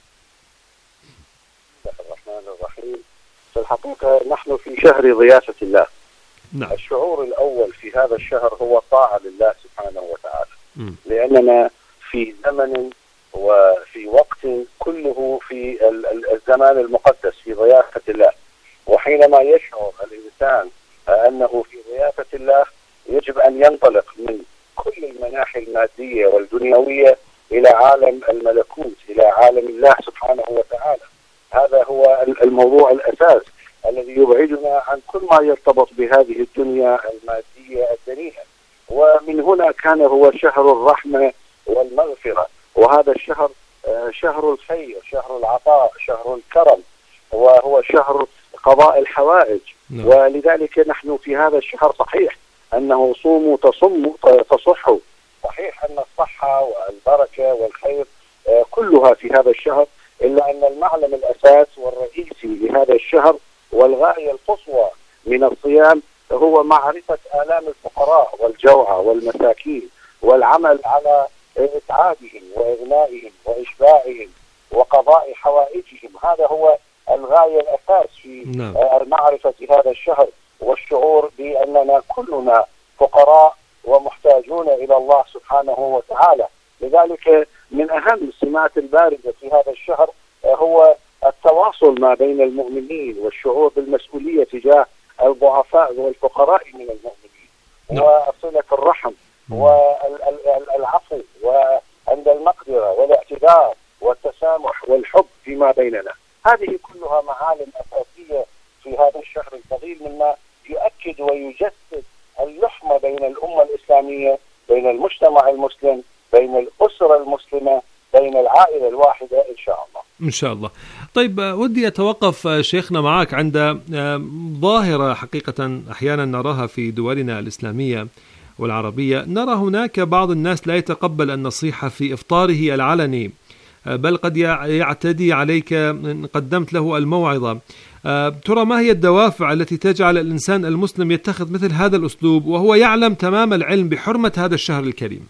Speaker 19: بسم الله الرحمن الرحيم. في الحقيقة نحن في شهر ضيافة الله.
Speaker 13: نعم.
Speaker 19: الشعور الأول في هذا الشهر هو الطاعة لله سبحانه وتعالى. م. لأننا في زمن وفي وقت كله في الزمان المقدس في ضيافة الله، وحينما يشعر الإنسان أنه في ضيافة الله يجب أن ينطلق من كل المناحي المادية والدنيوية إلى عالم الملكوت، إلى عالم الله سبحانه وتعالى. هذا هو الموضوع الأساس الذي يبعدنا عن كل ما يرتبط بهذه الدنيا المادية الدنيئة. ومن هنا كان هو شهر الرحمة والمغفرة، وهذا الشهر شهر الخير، شهر العطاء، شهر الكرم، وهو شهر قضاء الحوائج. نعم. ولذلك نحن في هذا الشهر صحيح أنه صوموا تصموا تصحوا، صحيح أن الصحة والبركة والخير كلها في هذا الشهر، إلا أن المعلم الأساس والرئيسي لهذا الشهر والغاية القصوى من الصيام هو معرفة آلام الفقراء والجوعى والمساكين، والعمل على إسعادهم وإغنائهم وإشباعهم وقضاء حوائجهم. هذا هو الغاية الأساس في نعم. معرفة هذا الشهر، والشعور بأننا كلنا فقراء ومحتاجون إلى الله سبحانه وتعالى. لذلك من أهم السمات البارزة في هذا الشهر هو التواصل ما بين المؤمنين والشعور بالمسؤولية تجاه الضعفاء والفقراء من المؤمنين، نعم. وصلة الرحم والعفو وعند المقدرة والاعتذار والتسامح والحب فيما بيننا. هذه كلها معالم أساسية في هذا الشهر الفضيل، مما يؤكد ويجسد اللحمة بين الأمة الإسلامية، بين المجتمع المسلم، بين الأسرة المسلمة، بين العائلة الواحدة إن شاء الله.
Speaker 13: إن شاء الله. طيب ودي أتوقف شيخنا معك عند ظاهرة حقيقة أحيانا نراها في دولنا الإسلامية والعربية. نرى هناك بعض الناس لا يتقبل النصيحة في إفطاره العلني، بل قد يعتدي عليك إن قدمت له الموعظة. ترى ما هي الدوافع التي تجعل الإنسان المسلم يتخذ مثل هذا الأسلوب وهو يعلم تمام العلم بحرمة هذا الشهر الكريم؟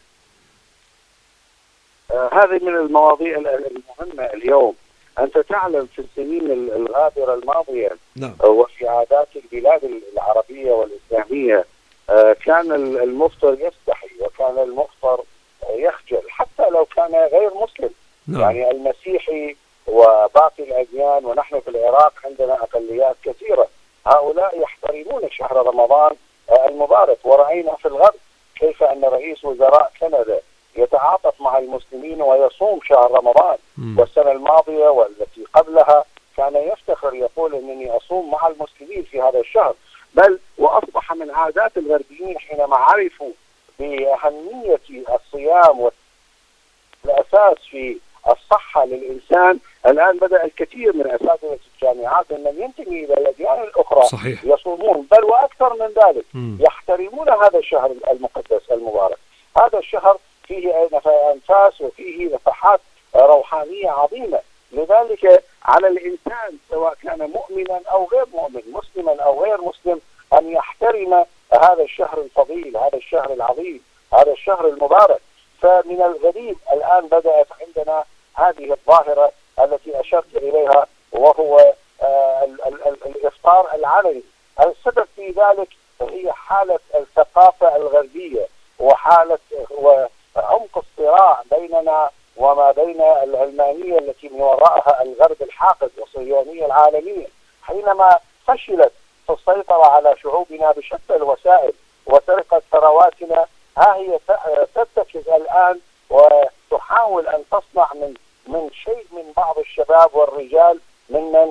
Speaker 19: آه هذه من المواضيع المهمة اليوم. أنت تعلم في السنين الغابرة الماضية
Speaker 13: نعم.
Speaker 19: وفي عادات البلاد العربية والإسلامية آه كان المفطر يستحي، وكان المفطر يخجل حتى لو كان غير مسلم. نعم. يعني المسيحي وباقي الأديان، ونحن في العراق عندنا أقليات كثيرة، هؤلاء يحترمون شهر رمضان المبارك. ورأينا في الغرب كيف أن رئيس وزراء كندا يتعاطف مع المسلمين ويصوم شهر رمضان. م. والسنة الماضية والتي قبلها كان يفتخر يقول أنني أصوم مع المسلمين في هذا الشهر. بل وأصبح من عادات الغربيين حينما عرفوا بأهمية الصيام والأساس في الصحة للإنسان، الآن بدأ الكثير من أساتذة الجامعات أن ينتمي إلى الأديان الأخرى
Speaker 13: صحيح.
Speaker 19: يصومون، بل وأكثر من ذلك
Speaker 13: م.
Speaker 19: يحترمون هذا الشهر المقدس المبارك. هذا الشهر فيه أنفاس وفيه نفحات روحانية عظيمة. لذلك على الإنسان سواء كان مؤمنا أو غير مؤمن، مسلما أو غير مسلم، أن يحترم هذا الشهر الفضيل، هذا الشهر العظيم، هذا الشهر المبارك. فمن الغريب الآن بدأت عندنا هذه الظاهرة التي أشرت إليها، وهو آه ال ال ال الإفطار العلني. السبب في ذلك هي حالة الثقافة الغربية وحالة وعمق الصراع بيننا وما بين العلمانية التي من وراءها الغرب الحاقد والصهيونية العالمية. حينما فشلت في السيطرة على شعوبنا بشتى الوسائل وسرقة ثرواتنا، ها هي تتخذ الآن وتحاول أن تصنع من من شيء من بعض الشباب والرجال ممن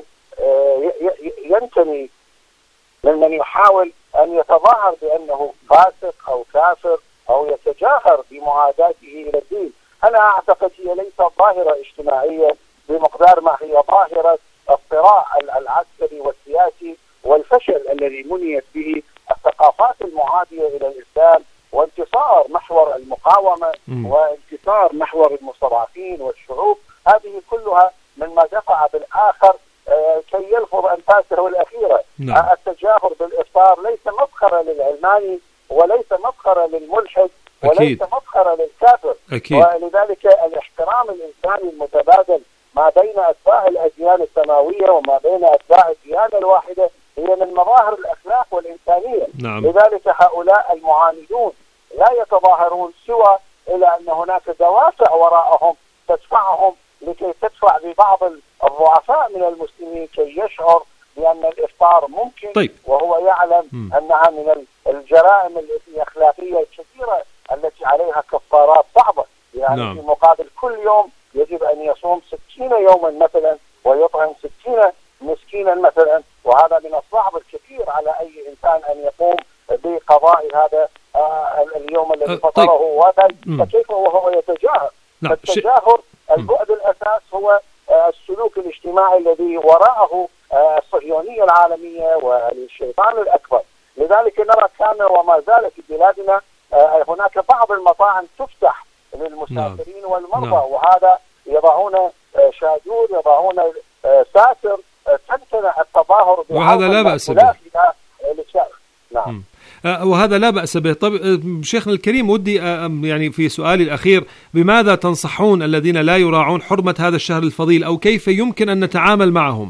Speaker 19: ينتمي ممن يحاول أن يتظاهر بأنه فاسق أو كافر أو يتجاهر بمعاداته إلى الدين. أنا أعتقد هي ليست ظاهرة اجتماعية بمقدار ما هي ظاهرة الصراع العسكري والسياسي والفشل الذي منيت به الثقافات المعادية إلى الإسلام، وانتصار محور المقاومة م. وانتصار محور المستضعفين والشعوب. هذه كلها مما دفع بالآخر آه كي يلفظ أنفاسه الأخيرة. نعم. التجاهر بالإفطار ليس مفخرا للعلماني وليس مفخرا للملحد وليس أكيد. مفخرا للكافر.
Speaker 13: أكيد.
Speaker 19: ولذلك الاحترام الإنساني المتبادل ما بين أتباع الأديان السماوية وما بين أتباع الديانة الواحدة هي من مظاهر الأخلاق والإنسانية.
Speaker 13: نعم.
Speaker 19: لذلك هؤلاء المعاندون لا يتظاهرون سوى إلى أن هناك دوافع وراءهم تدفعهم لكي تدفع ببعض الضعفاء من المسلمين كي يشعر بأن الإفطار ممكن.
Speaker 13: طيب.
Speaker 19: وهو يعلم م. أنها من الجرائم الأخلاقية الكثيرة التي عليها كفارات صعبة. يعني نعم. في مقابل كل يوم يجب أن يصوم ستين يوما مثلا ويطعم ستين مسكينا مثلا، وهذا من الصعب الكثير على أي إنسان أن يقوم بقضاء هذا آه اليوم الذي فطره. طيب. فكيف وهو يتجاهر؟ نعم. فالتجاهر البعد الأساس هو آه السلوك الاجتماعي الذي وراءه آه الصهيونية العالمية والشيطان الأكبر. لذلك نرى كان وما زال في بلادنا آه هناك بعض المطاعم تفتح للمسافرين نعم. والمرضى. نعم. وهذا يضعون آه شادور، يضعون آه ساتر، آه تمتنع التظاهر،
Speaker 13: وهذا لا بأس به.
Speaker 19: نعم.
Speaker 13: وهذا لا بأس به. طب شيخنا الكريم، ودي يعني في سؤالي الأخير، بماذا تنصحون الذين لا يراعون حرمة هذا الشهر الفضيل، أو كيف يمكن أن نتعامل معهم؟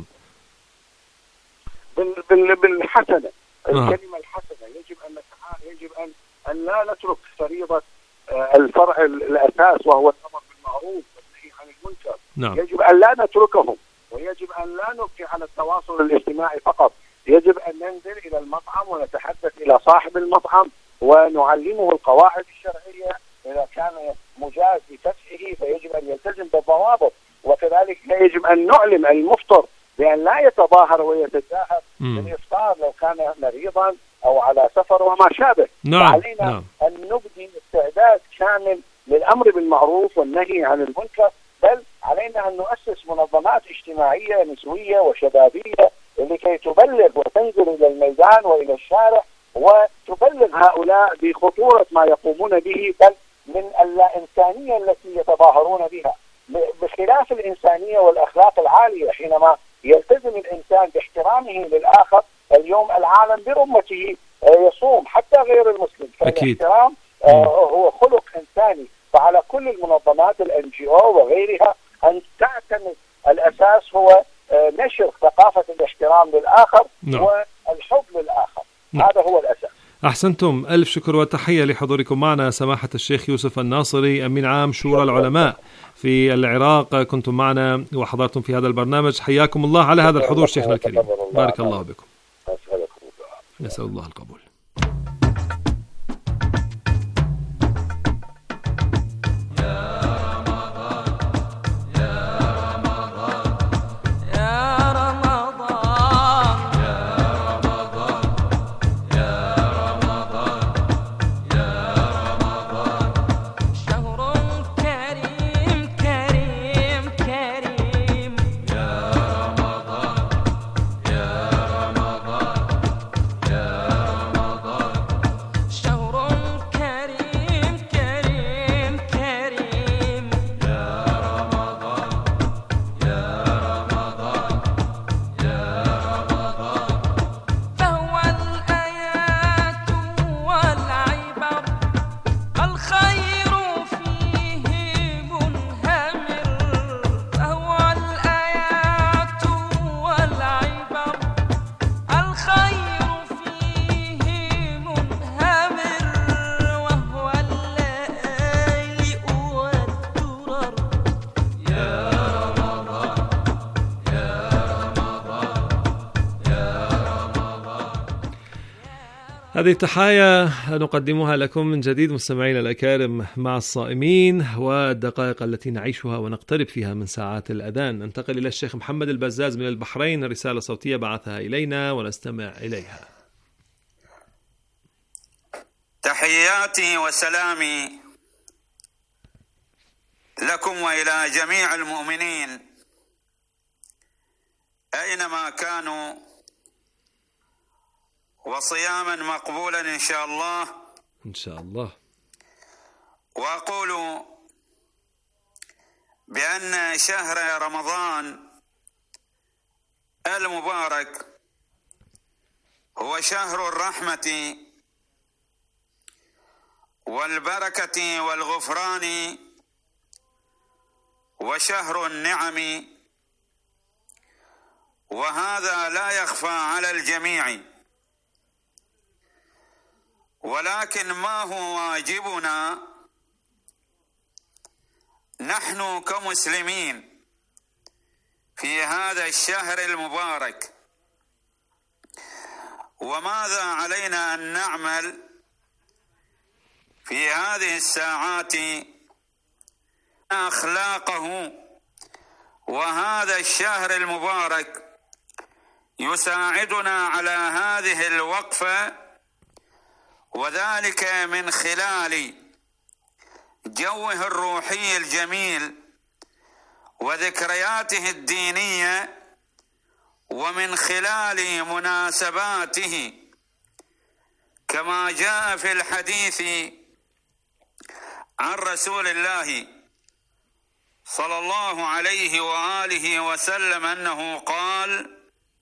Speaker 19: بالحسنة، الكلمة الحسنة. يجب أن يجب أن أن لا نترك فريضة الفرع الأساس وهو الأمر بالمعروف والنهي عن المنكر.
Speaker 13: نعم.
Speaker 19: يجب أن لا نتركهم، ويجب أن لا نبقي على التواصل الاجتماعي فقط. يجب أن ننزل إلى المطعم ونتحدث إلى صاحب المطعم ونعلمه القواعد الشرعية. إذا كان مجاز بفتحه فيجب أن يلتزم بالضوابط، وكذلك يجب أن نعلم المفطر بأن لا يتظاهر ويتجاهر بالإفطار لو كان مريضا أو على سفر وما شابه.
Speaker 13: نعم.
Speaker 19: علينا
Speaker 13: نعم.
Speaker 19: أن نبدي استعداد كامل للأمر بالمعروف والنهي عن المنكر، بل علينا أن نؤسس منظمات اجتماعية نسوية وشبابية لكي تبلغ وتنزل إلى الميدان وإلى الشارع وتبلغ هؤلاء بخطورة ما يقومون به، بل من اللا-إنسانية التي يتظاهرون بها، بخلاف الإنسانية والأخلاق العالية. حينما يلتزم الإنسان باحترامه للآخر، اليوم العالم برمته يصوم حتى غير المسلم، فالاحترام هو خلق إنساني. فعلى كل المنظمات الان جي او وغيرها أن تعتمد الأساس هو نشر ثقافة الاحترام للآخر نعم. والحب للآخر نعم. هذا هو الأساس.
Speaker 13: أحسنتم، ألف شكر وتحية لحضوركم معنا سماحة الشيخ يوسف الناصري أمين عام شورى العلماء في العراق، كنتم معنا وحضرتم في هذا البرنامج، حياكم الله على هذا الحضور شيخنا الكريم، بارك الله بكم، نسأل الله القبول. هذه التحايا نقدمها لكم من جديد مستمعينا الأكارم مع الصائمين والدقائق التي نعيشها ونقترب فيها من ساعات الأذان. ننتقل إلى الشيخ محمد البزاز من البحرين، رسالة صوتية بعثها إلينا ونستمع إليها.
Speaker 20: تحياتي وسلامي لكم وإلى جميع المؤمنين أينما كانوا، وصياما مقبولا إن شاء الله
Speaker 13: إن شاء الله.
Speaker 20: وأقول بأن شهر رمضان المبارك هو شهر الرحمة والبركة والغفران وشهر النعم، وهذا لا يخفى على الجميع. ولكن ما هو واجبنا نحن كمسلمين في هذا الشهر المبارك، وماذا علينا أن نعمل في هذه الساعات أخلاقه. وهذا الشهر المبارك يساعدنا على هذه الوقفة، وذلك من خلال جوه الروحي الجميل وذكرياته الدينية، ومن خلال مناسباته كما جاء في الحديث عن رسول الله صلى الله عليه وآله وسلم أنه قال: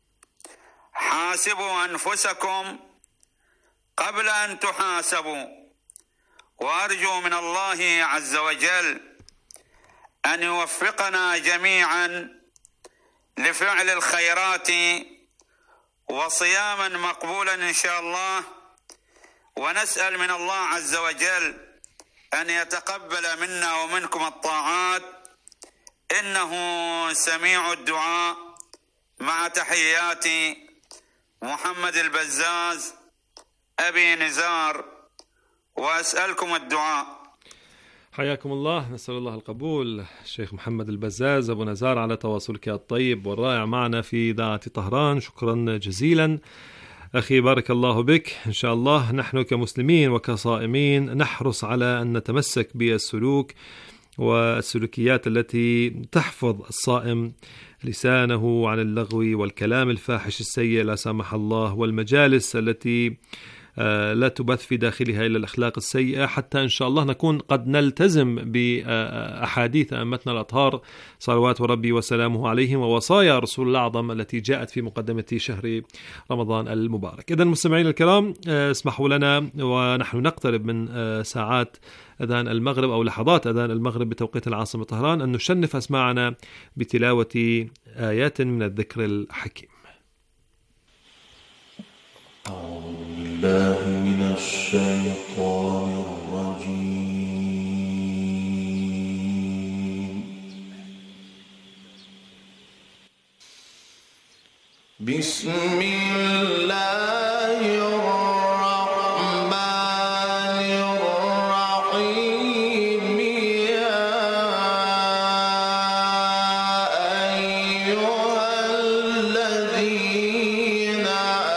Speaker 20: حاسبوا أنفسكم قبل أن تحاسبوا، وأرجو من الله عز وجل أن يوفقنا جميعا لفعل الخيرات وصياما مقبولا إن شاء الله، ونسأل من الله عز وجل أن يتقبل منا ومنكم الطاعات، إنه سميع الدعاء. مع تحياتي محمد البزاز أبي نزار، وأسألكم الدعاء.
Speaker 13: حياكم الله، نسأل الله القبول. الشيخ محمد البزاز أبو نزار على تواصلك الطيب والرائع معنا في إذاعة طهران، شكرا جزيلا أخي، بارك الله بك. إن شاء الله نحن كمسلمين وكصائمين نحرص على أن نتمسك بالسلوك والسلوكيات التي تحفظ الصائم لسانه عن اللغو والكلام الفاحش السيء لا سمح الله، والمجالس التي لا تبث في داخلها إلا الأخلاق السيئة، حتى إن شاء الله نكون قد نلتزم بأحاديث أئمتنا الأطهار صلوات ربي وسلامه عليهم ووصايا رسول الأعظم التي جاءت في مقدمة شهر رمضان المبارك. إذن مستمعين الكرام، اسمحوا لنا ونحن نقترب من ساعات أذان المغرب أو لحظات أذان المغرب بتوقيت العاصمة طهران أن نشنف أسماعنا بتلاوة آيات من الذكر الحكيم.
Speaker 12: أعوذ بالله من الشيطان الرجيم. بسم الله الرحمن الرحيم. يا أيها الذين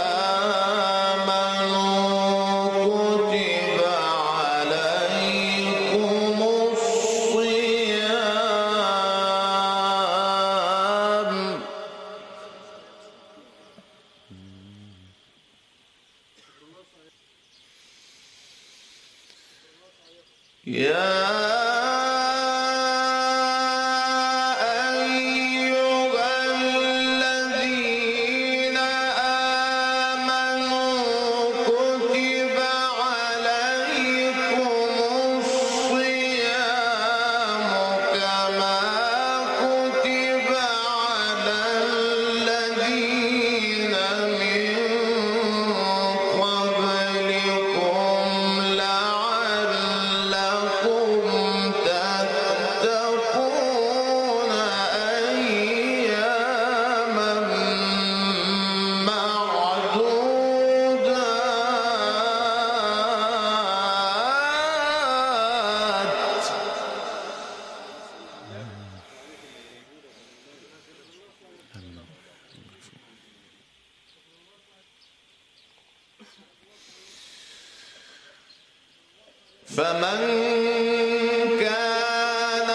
Speaker 12: فمن كان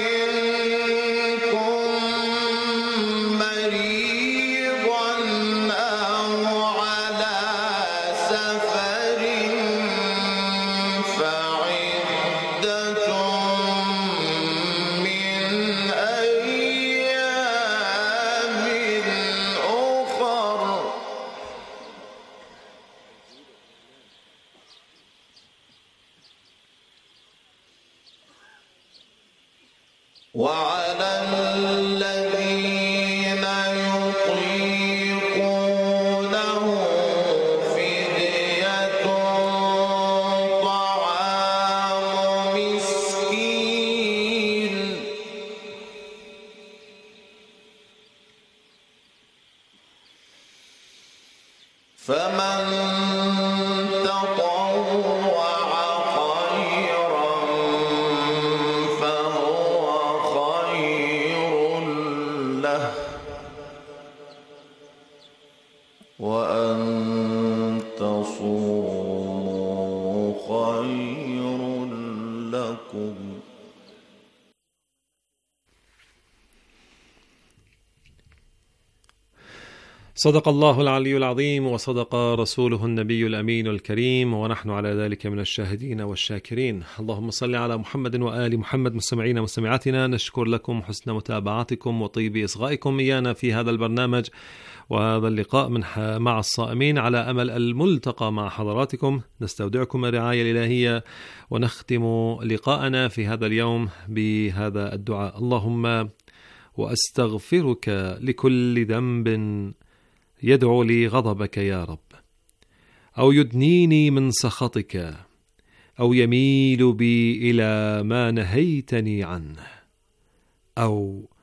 Speaker 12: منكم مريضا أو على سفر فعدة من أيام أخر. وعلى الذين يطيقونه فدية طعام مسكين. فمن تطوع خيرا فهو خير له، وأن تصوموا خير لكم.
Speaker 13: صدق الله العلي العظيم وصدق رسوله النبي الأمين الكريم، ونحن على ذلك من الشاهدين والشاكرين. اللهم صل على محمد وآل محمد. مستمعين ومستمعاتنا، نشكر لكم حسن متابعتكم وطيب إصغائكم إيانا في هذا البرنامج وهذا اللقاء من مع الصائمين، على أمل الملتقى مع حضراتكم. نستودعكم الرعاية الإلهية ونختم لقاءنا في هذا اليوم بهذا الدعاء: اللهم وأستغفرك لكل ذنب يدعو لي غضبك يا رب، أو يدنيني من سخطك، أو يميل بي إلى ما نهيتني عنه، أو